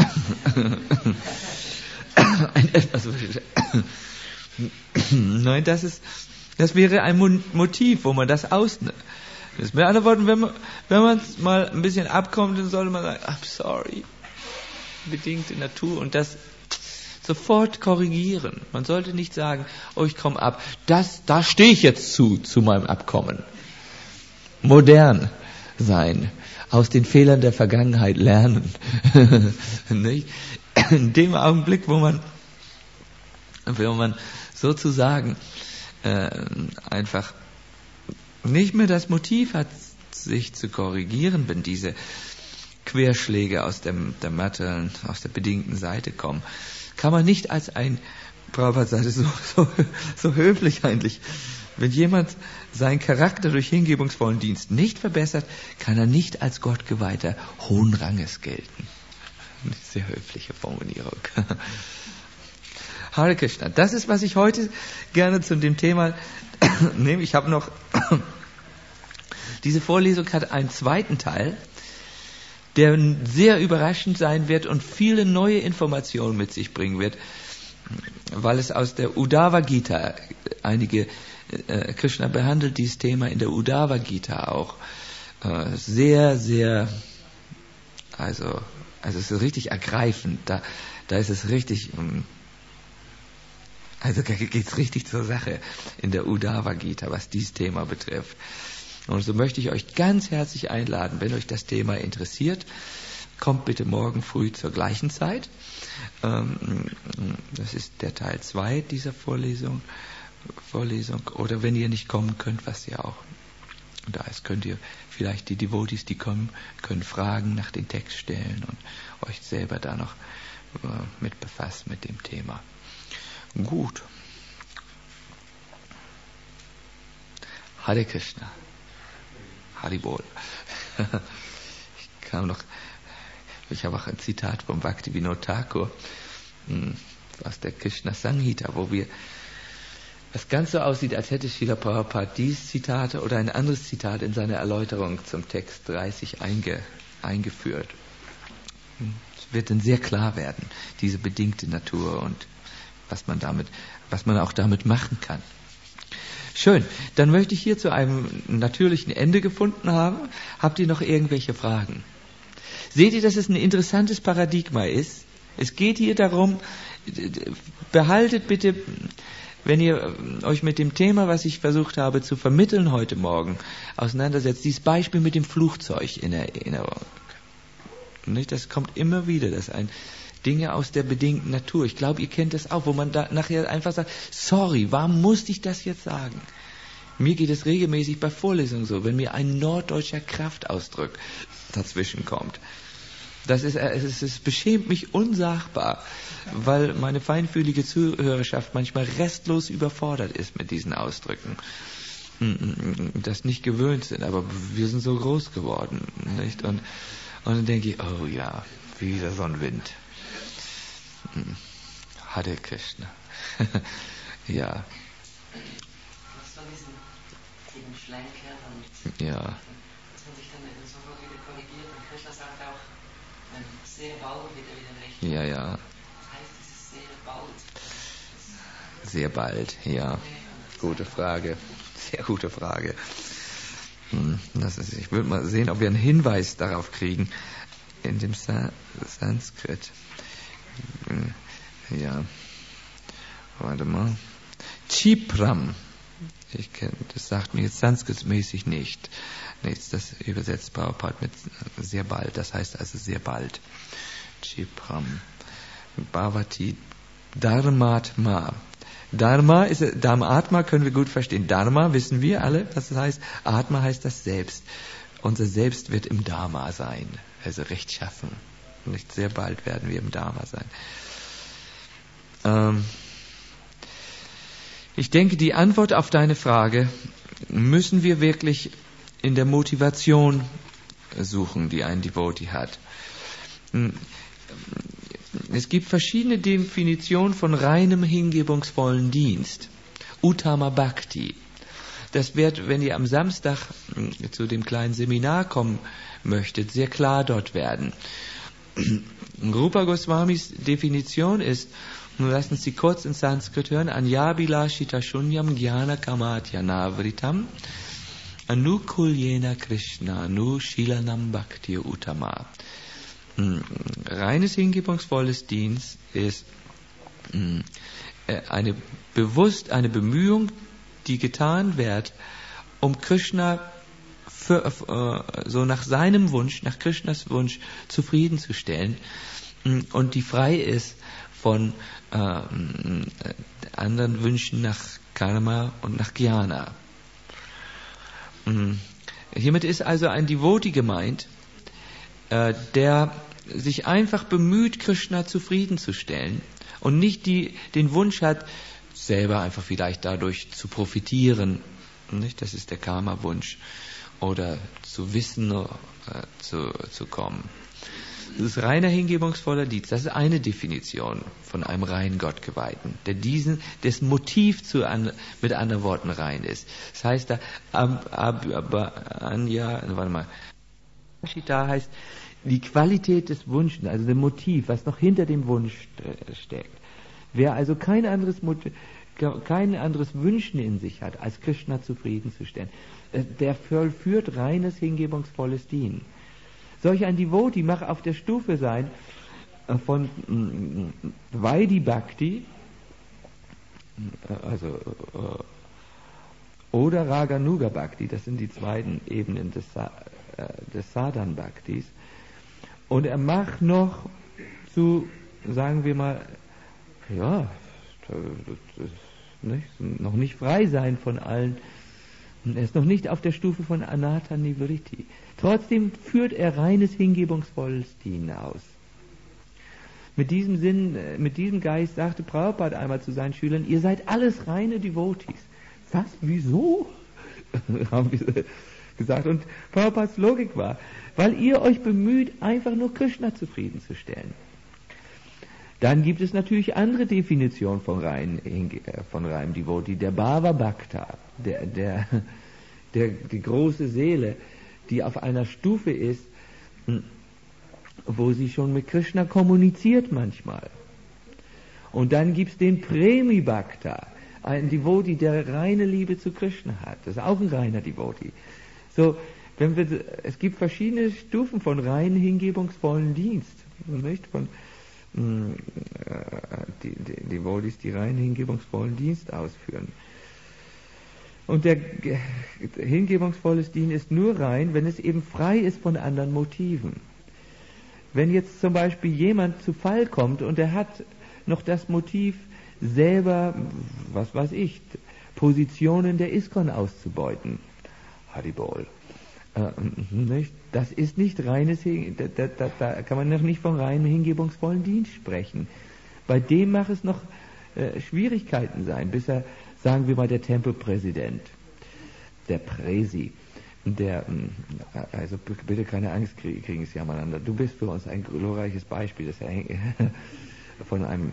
Nein, das wäre ein Motiv, wo man das ausnimmt. Mit anderen Worten, wenn man mal ein bisschen abkommt, dann sollte man sagen, I'm sorry, bedingte Natur, und das sofort korrigieren. Man sollte nicht sagen, oh, ich komme ab. Da stehe ich jetzt zu meinem Abkommen. Modern sein, aus den Fehlern der Vergangenheit lernen. In dem Augenblick, wo man sozusagen einfach nicht mehr das Motiv hat, sich zu korrigieren, wenn diese Querschläge aus der materiellen, aus der bedingten Seite kommen, kann man nicht als ein, Prabhupada sagte so höflich eigentlich, Wenn jemand seinen Charakter durch hingebungsvollen Dienst nicht verbessert, kann er nicht als Gottgeweihter hohen Ranges gelten. Eine sehr höfliche Formulierung. Hare Krishna. Das ist, was ich heute gerne zu dem Thema nehme. Ich habe noch, diese Vorlesung hat einen zweiten Teil, der sehr überraschend sein wird und viele neue Informationen mit sich bringen wird, weil es aus der Uddhava Gita einige, Krishna behandelt dieses Thema in der Uddhava Gita auch sehr, sehr, also es ist richtig ergreifend, da ist es richtig, also da geht es richtig zur Sache in der Uddhava Gita, was dieses Thema betrifft. Und so möchte ich euch ganz herzlich einladen, wenn euch das Thema interessiert, kommt bitte morgen früh zur gleichen Zeit. Das ist der Teil 2 dieser Vorlesung. Oder wenn ihr nicht kommen könnt, was ihr auch da ist, könnt ihr vielleicht die Devotees, die kommen, können Fragen nach dem Text stellen und euch selber da noch mit befassen mit dem Thema. Gut. Hare Krishna. Haribol. Ich habe auch ein Zitat vom Bhaktivinoda Thakur aus der Krishna Samhita, wo was ganz so aussieht, als hätte Srila Prabhupada dieses Zitat oder ein anderes Zitat in seiner Erläuterung zum Text 30 eingeführt. Es wird dann sehr klar werden, diese bedingte Natur und was man auch damit machen kann. Schön, dann möchte ich hier zu einem natürlichen Ende gefunden haben. Habt ihr noch irgendwelche Fragen? Seht ihr, dass es ein interessantes Paradigma ist? Es geht hier darum, behaltet bitte, wenn ihr euch mit dem Thema, was ich versucht habe zu vermitteln heute Morgen, auseinandersetzt, dieses Beispiel mit dem Flugzeug in Erinnerung. Nicht? Das kommt immer wieder, das ist Dinge aus der bedingten Natur. Ich glaube, ihr kennt das auch, wo man da nachher einfach sagt, sorry, warum musste ich das jetzt sagen? Mir geht es regelmäßig bei Vorlesungen so, wenn mir ein norddeutscher Kraftausdruck dazwischen kommt. Es beschämt mich unsagbar, weil meine feinfühlige Zuhörerschaft manchmal restlos überfordert ist mit diesen Ausdrücken. Das nicht gewöhnt sind, aber wir sind so groß geworden, nicht? Und dann denke ich, oh ja, wieder so ein Wind. Hare Krishna. Ja. Was von diesen Schlenker und ja. dass man sich dann sofort wieder korrigiert und Krishna sagt auch, sehr bald wieder recht. Ja, ja. Was heißt dieses sehr bald? Sehr bald, ja. Gute Frage. Sehr gute Frage. Ich würde mal sehen, ob wir einen Hinweis darauf kriegen in dem Sanskrit. Ja, warte mal. Chipram. Das sagt mir jetzt sanskritmäßig nicht. Das übersetzt Prabhupada mit sehr bald. Das heißt also sehr bald. Chipram. Bhavati Dharmatma. Dharmatma können wir gut verstehen. Dharma wissen wir alle, was das heißt. Atma heißt das Selbst. Unser Selbst wird im Dharma sein. Also rechtschaffen. Nicht sehr bald werden wir im Dharma sein. Ich denke, die Antwort auf deine Frage müssen wir wirklich in der Motivation suchen, die ein Devotee hat. Es gibt verschiedene Definitionen von reinem hingebungsvollen Dienst. Uttama Bhakti. Das wird, wenn ihr am Samstag zu dem kleinen Seminar kommen möchtet, sehr klar dort werden. Rupa Goswamis Definition ist, nun lasst uns sie kurz in Sanskrit hören, Anyabhilashita Shunyam Jnana Kamatya Navritam Anukulyena Krishna Anushilanam Bhakti Uttama. Reines hingebungsvolles Dienst ist eine Bemühung, die getan wird, um Krishna so nach seinem Wunsch, nach Krishnas Wunsch zufriedenzustellen und die frei ist von anderen Wünschen nach Karma und nach Jnana. Hiermit ist also ein Devotee gemeint, der sich einfach bemüht, Krishna zufriedenzustellen und nicht den Wunsch hat, selber einfach vielleicht dadurch zu profitieren, nicht? Das ist der Karma-Wunsch, oder zu wissen, zu kommen. Das ist reiner hingebungsvoller Dienst. Das ist eine Definition von einem reinen Gottgeweihten, der dessen Motiv mit anderen Worten rein ist. Das heißt, da heißt die Qualität des Wunsches, also das Motiv, was noch hinter dem Wunsch steckt. Wer also kein anderes Wünschen in sich hat, als Krishna zufriedenzustellen, der vollführt reines hingebungsvolles Dienen. Solch ein Devotee mag auf der Stufe sein von Vaidhi Bhakti, oder Raganuga Bhakti, das sind die zweiten Ebenen des Sadhan Bhaktis. Und er mag noch sagen wir mal, noch nicht frei sein von allen. Er ist noch nicht auf der Stufe von Anatta Nivritti. Trotzdem führt er reines, hingebungsvolles Dienen aus. Mit diesem Geist sagte Prabhupada einmal zu seinen Schülern, ihr seid alles reine Devotees. Was? Wieso? Haben wir gesagt. Und Prabhupads Logik war, weil ihr euch bemüht, einfach nur Krishna zufriedenzustellen. Dann gibt es natürlich andere Definitionen von reinem Devotee, der Bhava Bhakta, die große Seele, die auf einer Stufe ist, wo sie schon mit Krishna kommuniziert manchmal. Und dann gibt es den Premi Bhakta, ein Devotee, der reine Liebe zu Krishna hat. Das ist auch ein reiner Devotee. So, es gibt verschiedene Stufen von rein hingebungsvollen Dienst, nicht? Von die Devotees, die rein hingebungsvollen Dienst ausführen. Und der hingebungsvolles Dienen ist nur rein, wenn es eben frei ist von anderen Motiven. Wenn jetzt zum Beispiel jemand zu Fall kommt und er hat noch das Motiv, selber, was weiß ich, Positionen der ISKCON auszubeuten, Haribol, nicht? Das ist nicht reines, da kann man noch nicht von reinem hingebungsvollen Dienst sprechen. Bei dem mag es noch Schwierigkeiten sein, bis er, sagen wir mal, der Tempelpräsident, der Presi, also bitte keine Angst kriegen Sie aneinander. Du bist für uns ein glorreiches Beispiel, das von einem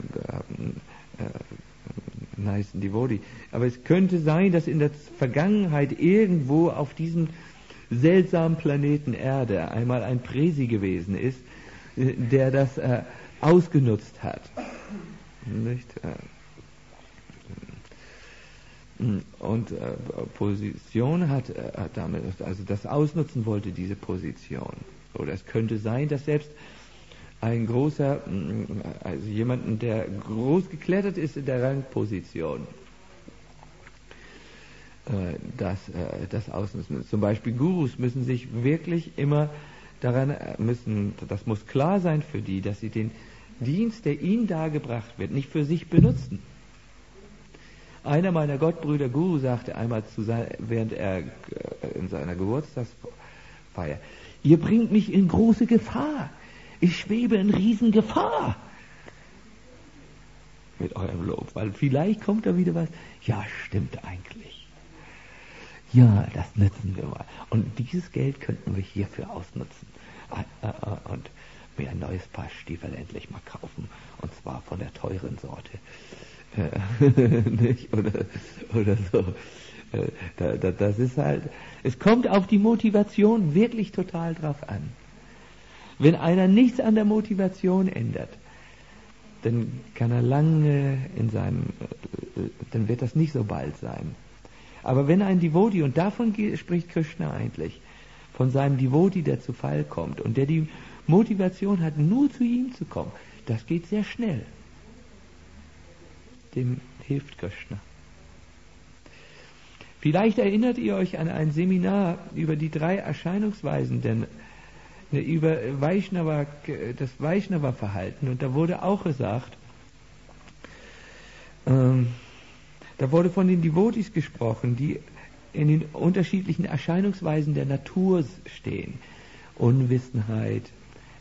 nice Devotee. Aber es könnte sein, dass in der Vergangenheit irgendwo auf diesem seltsamen Planeten Erde einmal ein Presi gewesen ist, der das ausgenutzt hat. Nicht? Und Position hat damit, also das ausnutzen wollte, diese Position. Oder es könnte sein, dass selbst ein großer, also jemanden, der groß geklettert ist in der Rangposition, das ausnutzen. Zum Beispiel Gurus müssen sich wirklich immer das muss klar sein für die, dass sie den Dienst, der ihnen dargebracht wird, nicht für sich benutzen. Einer meiner Gottbrüder Guru sagte einmal während er in seiner Geburtstagsfeier, ihr bringt mich in große Gefahr. Ich schwebe in Riesengefahr mit eurem Lob, weil vielleicht kommt da wieder was. Ja, stimmt eigentlich. Ja, das nutzen wir mal. Und dieses Geld könnten wir hierfür ausnutzen. Und mir ein neues Paar Stiefel endlich mal kaufen. Und zwar von der teuren Sorte. Nicht? Oder so. Das ist halt, es kommt auf die Motivation wirklich total drauf an. Wenn einer nichts an der Motivation ändert, dann kann er lange dann wird das nicht so bald sein. Aber wenn ein Devotee, und davon spricht Krishna eigentlich, von seinem Devotee, der zu Fall kommt und der die Motivation hat, nur zu ihm zu kommen, das geht sehr schnell. Dem hilft Krishna. Vielleicht erinnert ihr euch an ein Seminar über die 3 Erscheinungsweisen, über das Vaishnava-Verhalten, und da wurde auch gesagt, da wurde von den Devotees gesprochen, die in den unterschiedlichen Erscheinungsweisen der Natur stehen. Unwissenheit,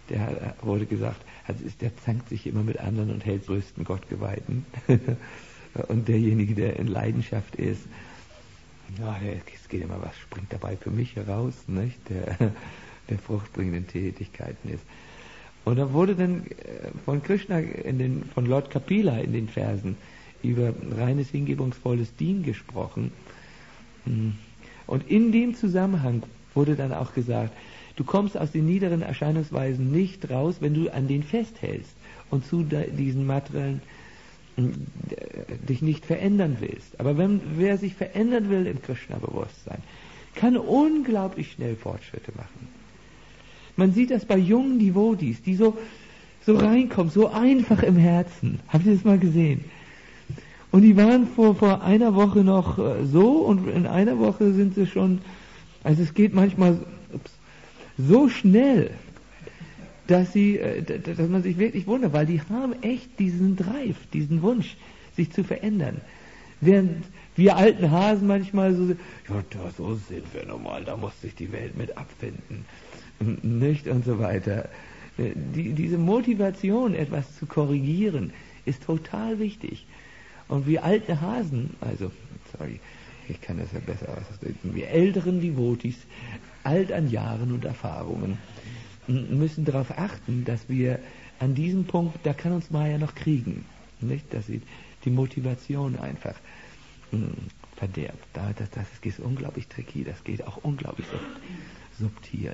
der wurde gesagt, der zankt sich immer mit anderen und hält größten Gottgeweihten. Und derjenige, der in Leidenschaft ist, es geht immer, was springt dabei für mich heraus, nicht? Der fruchtbringenden Tätigkeiten ist. Und da wurde dann von Krishna, von Lord Kapila in den Versen über reines, hingebungsvolles Dienen gesprochen. Und in dem Zusammenhang wurde dann auch gesagt, du kommst aus den niederen Erscheinungsweisen nicht raus, wenn du an denen festhältst und zu diesen materiellen dich nicht verändern willst. Aber wer sich verändern will im Krishna-Bewusstsein, kann unglaublich schnell Fortschritte machen. Man sieht das bei jungen Devotees, die so reinkommen, so einfach im Herzen. Habt ihr das mal gesehen? Und die waren vor einer Woche noch so und in einer Woche sind sie schon, also es geht manchmal so schnell, dass man sich wirklich wundert, weil die haben echt diesen Drive, diesen Wunsch, sich zu verändern. Während wir alten Hasen manchmal so sind wir normal, da muss sich die Welt mit abfinden. Nicht und so weiter. Diese Motivation, etwas zu korrigieren, ist total wichtig. Und wir alte Hasen, ich kann das ja besser ausdrücken, wir älteren Devotees, alt an Jahren und Erfahrungen, müssen darauf achten, dass wir an diesem Punkt, da kann uns Maya noch kriegen, nicht? Dass sie die Motivation einfach verderbt. Das ist unglaublich tricky, das geht auch unglaublich subtil.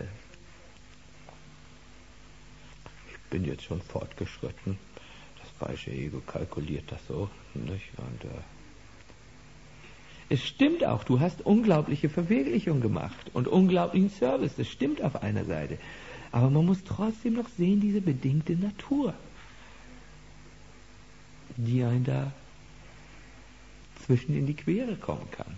Ich bin jetzt schon fortgeschritten, das falsche Ego kalkuliert das so, nicht? Und es stimmt auch, du hast unglaubliche Verwirklichung gemacht und unglaublichen Service, das stimmt auf einer Seite. Aber man muss trotzdem noch sehen, diese bedingte Natur, die einen da zwischen in die Quere kommen kann.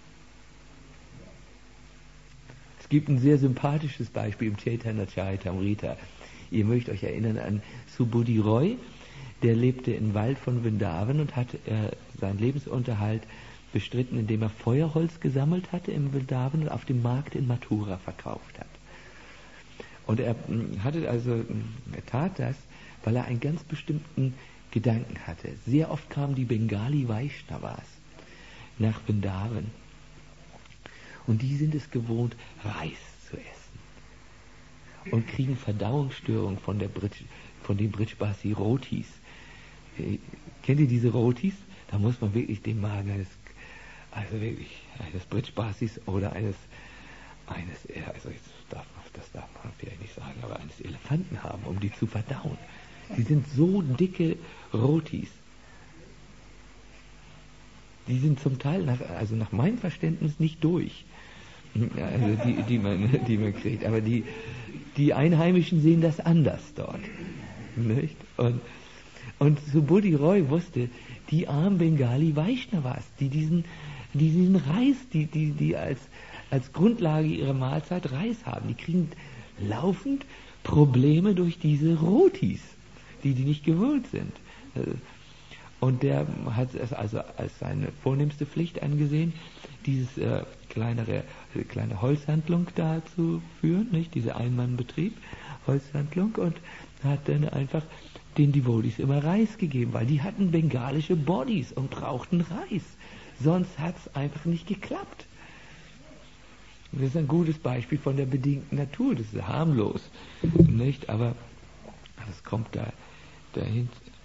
Es gibt ein sehr sympathisches Beispiel im Chaitanya Charitamrita. Ihr mögt euch erinnern an Subudhi Roy, der lebte im Wald von Vrindavan und hat seinen Lebensunterhalt bestritten, indem er Feuerholz gesammelt hatte im Vrindavan und auf dem Markt in Mathura verkauft hat. Und er tat das, weil er einen ganz bestimmten Gedanken hatte. Sehr oft kamen die Bengali Vaishnavas nach Vrindavan und die sind es gewohnt, Reis zu essen und kriegen Verdauungsstörungen von den Brijbasi Rotis. Kennt ihr diese Rotis? Da muss man wirklich den Magen eines Brijbasis oder eines das darf man vielleicht nicht sagen, aber eines Elefanten haben, um die zu verdauen. Die sind so dicke Rotis. Die sind zum Teil nach meinem Verständnis nicht durch. Also die man kriegt. Aber die Einheimischen sehen das anders dort. Nicht? Und Subudhi Roy wusste, die armen Bengali Vaishnavas, die diesen Reis, die als Grundlage ihrer Mahlzeit Reis haben, die kriegen laufend Probleme durch diese Rotis, die nicht gewöhnt sind. Und der hat es also als seine vornehmste Pflicht angesehen, dieses kleine Holzhandlung da zu führen, nicht? Diese Einmannbetrieb, Holzhandlung, und hat dann einfach den Devotees immer Reis gegeben, weil die hatten bengalische Bodies und brauchten Reis. Sonst hat es einfach nicht geklappt. Das ist ein gutes Beispiel von der bedingten Natur. Das ist harmlos, nicht? Aber das kommt dahin.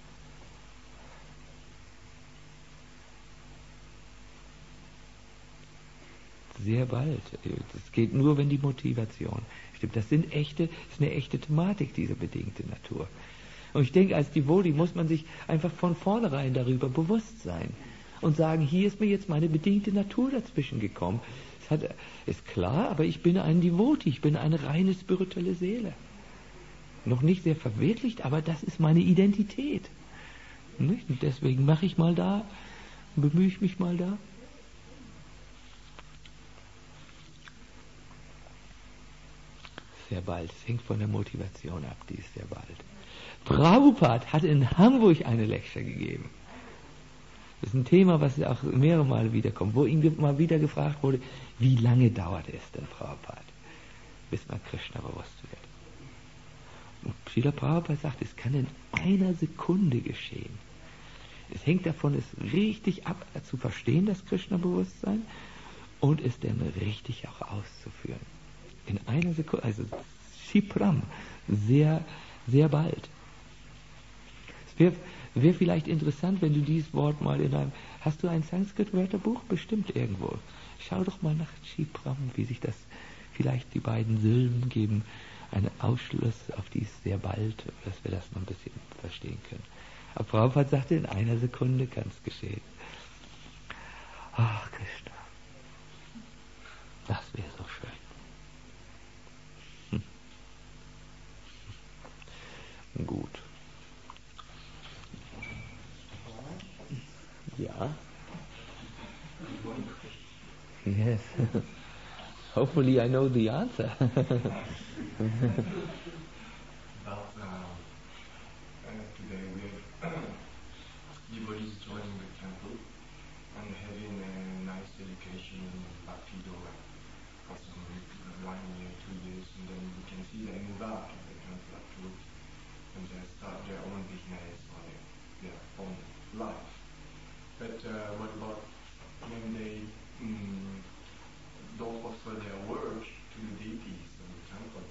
Sehr bald. Das geht nur, wenn die Motivation stimmt. Das ist eine echte Thematik, diese bedingte Natur. Und ich denke, als Devotee muss man sich einfach von vornherein darüber bewusst sein und sagen, hier ist mir jetzt meine bedingte Natur dazwischen gekommen. Ist klar, aber ich bin ein Devotee, ich bin eine reine spirituelle Seele. Noch nicht sehr verwirklicht, aber das ist meine Identität. Nicht? Und deswegen mache ich mal da, bemühe ich mich mal da. Sehr bald, es hängt von der Motivation ab, die ist sehr bald. Prabhupada hat in Hamburg eine Lecture gegeben. Das ist ein Thema, was auch mehrere Male wiederkommt, wo ihm mal wieder gefragt wurde, wie lange dauert es denn, Prabhupada, bis man Krishna bewusst wird? Und Srila Prabhupada sagt, es kann in einer Sekunde geschehen. Es hängt davon, es richtig ab zu verstehen, das Krishna-Bewusstsein, und es dann richtig auch auszuführen. In einer Sekunde, also Shipram, sehr, sehr bald. Es wäre vielleicht interessant, wenn du dieses Wort mal in einem... Hast du ein Sanskrit-Wörterbuch? Bestimmt irgendwo. Schau doch mal nach Shipram, wie sich das... Vielleicht die beiden Silben geben einen Ausschluss auf dies sehr bald, dass wir das noch ein bisschen verstehen können. Aber Prabhupada sagte, in einer Sekunde kann es geschehen. Ach, Krishna. Das wäre so schön. Gut. Ja. Yes. Hopefully I know the answer. Today we have devotees joining the temple and having a nice dedication in Bhakti Yoga for some 1 year, 2 years, and then we can see they move out of the temple afterwards and they start their own business or their own life. But what about when they don't offer their work to the deities of the temple?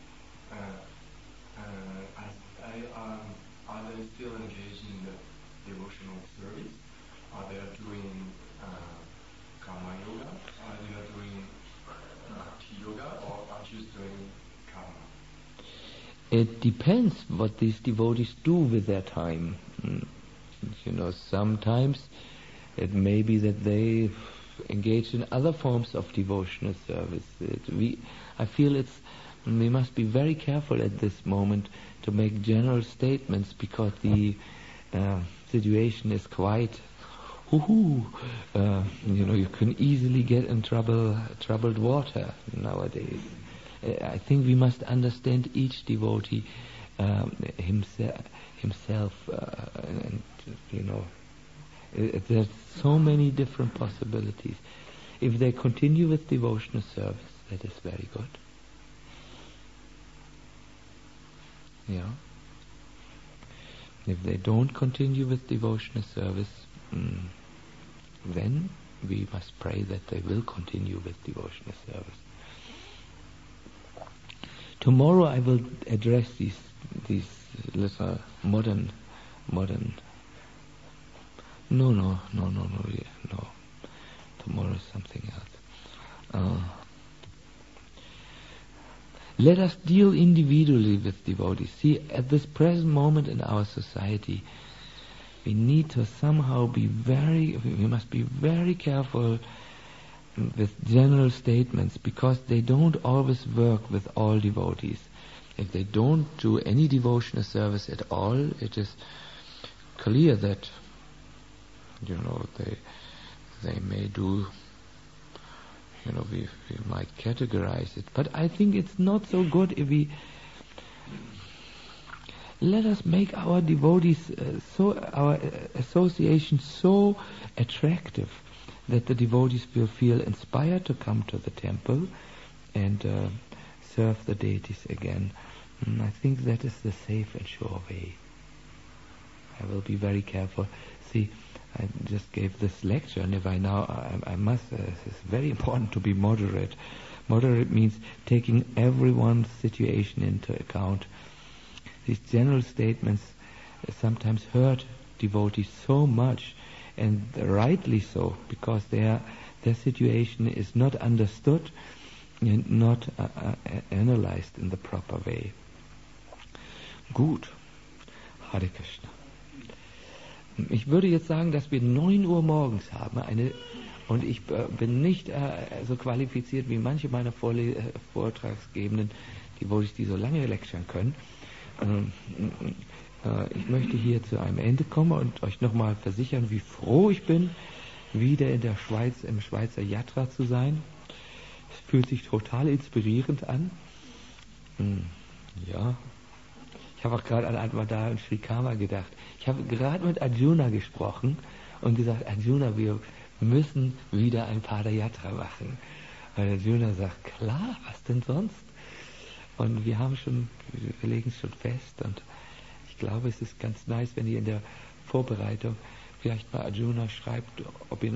Are they still engaged in the devotional service? Are they doing karma yoga? Are they doing bhakti yoga? Or are just doing karma? It depends what these devotees do with their time. Sometimes it may be that they engage in other forms of devotional service. I feel we must be very careful at this moment to make general statements because the situation is quite you can easily get in troubled water nowadays. I think we must understand each devotee himself and there's so many different possibilities. If they continue with devotional service, that is very good. Yeah. If they don't continue with devotional service, then we must pray that they will continue with devotional service. Tomorrow I will address these little modern. No. Tomorrow is something else. Let us deal individually with devotees. See, at this present moment in our society, we need to somehow we must be very careful with general statements because they don't always work with all devotees. If they don't do any devotional service at all, it is clear that they may do. We might categorize it, but I think it's not so good if we let us make our devotees our association so attractive that the devotees will feel inspired to come to the temple and serve the deities again. I think that is the safe and sure way. I will be very careful. See, I just gave this lecture, and if I must, it's very important to be moderate. Moderate means taking everyone's situation into account. These general statements sometimes hurt devotees so much, and rightly so, because their situation is not understood and not analyzed in the proper way. Gut. Hare Krishna. Ich würde jetzt sagen, dass wir 9 Uhr morgens haben, und ich bin nicht so qualifiziert wie manche meiner Vortragsgebenden, die so lange lecturen können. Ich möchte hier zu einem Ende kommen und euch nochmal versichern, wie froh ich bin, wieder in der Schweiz, im Schweizer Yatra zu sein. Es fühlt sich total inspirierend an. Ja. Ich habe auch gerade an Advaita und Sri Kama gedacht. Ich habe gerade mit Arjuna gesprochen und gesagt, Arjuna, wir müssen wieder ein Padayatra machen. Und Arjuna sagt, klar, was denn sonst? Und wir legen es schon fest, und ich glaube, es ist ganz nice, wenn ihr in der Vorbereitung vielleicht mal Arjuna schreibt, wir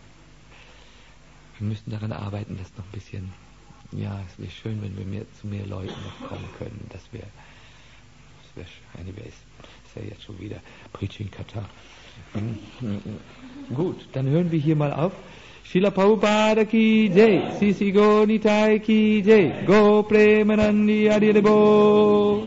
müssen daran arbeiten, dass noch ein bisschen, ja, es wäre schön, wenn wir zu mehr Leuten noch kommen können. Das wäre anyways, ist ja jetzt schon wieder Preaching Kata. Gut, dann hören wir hier mal auf. Srila Prabhupada ki jai, Sisi Go Nitai ki jai, Go Premanandi Adilebo.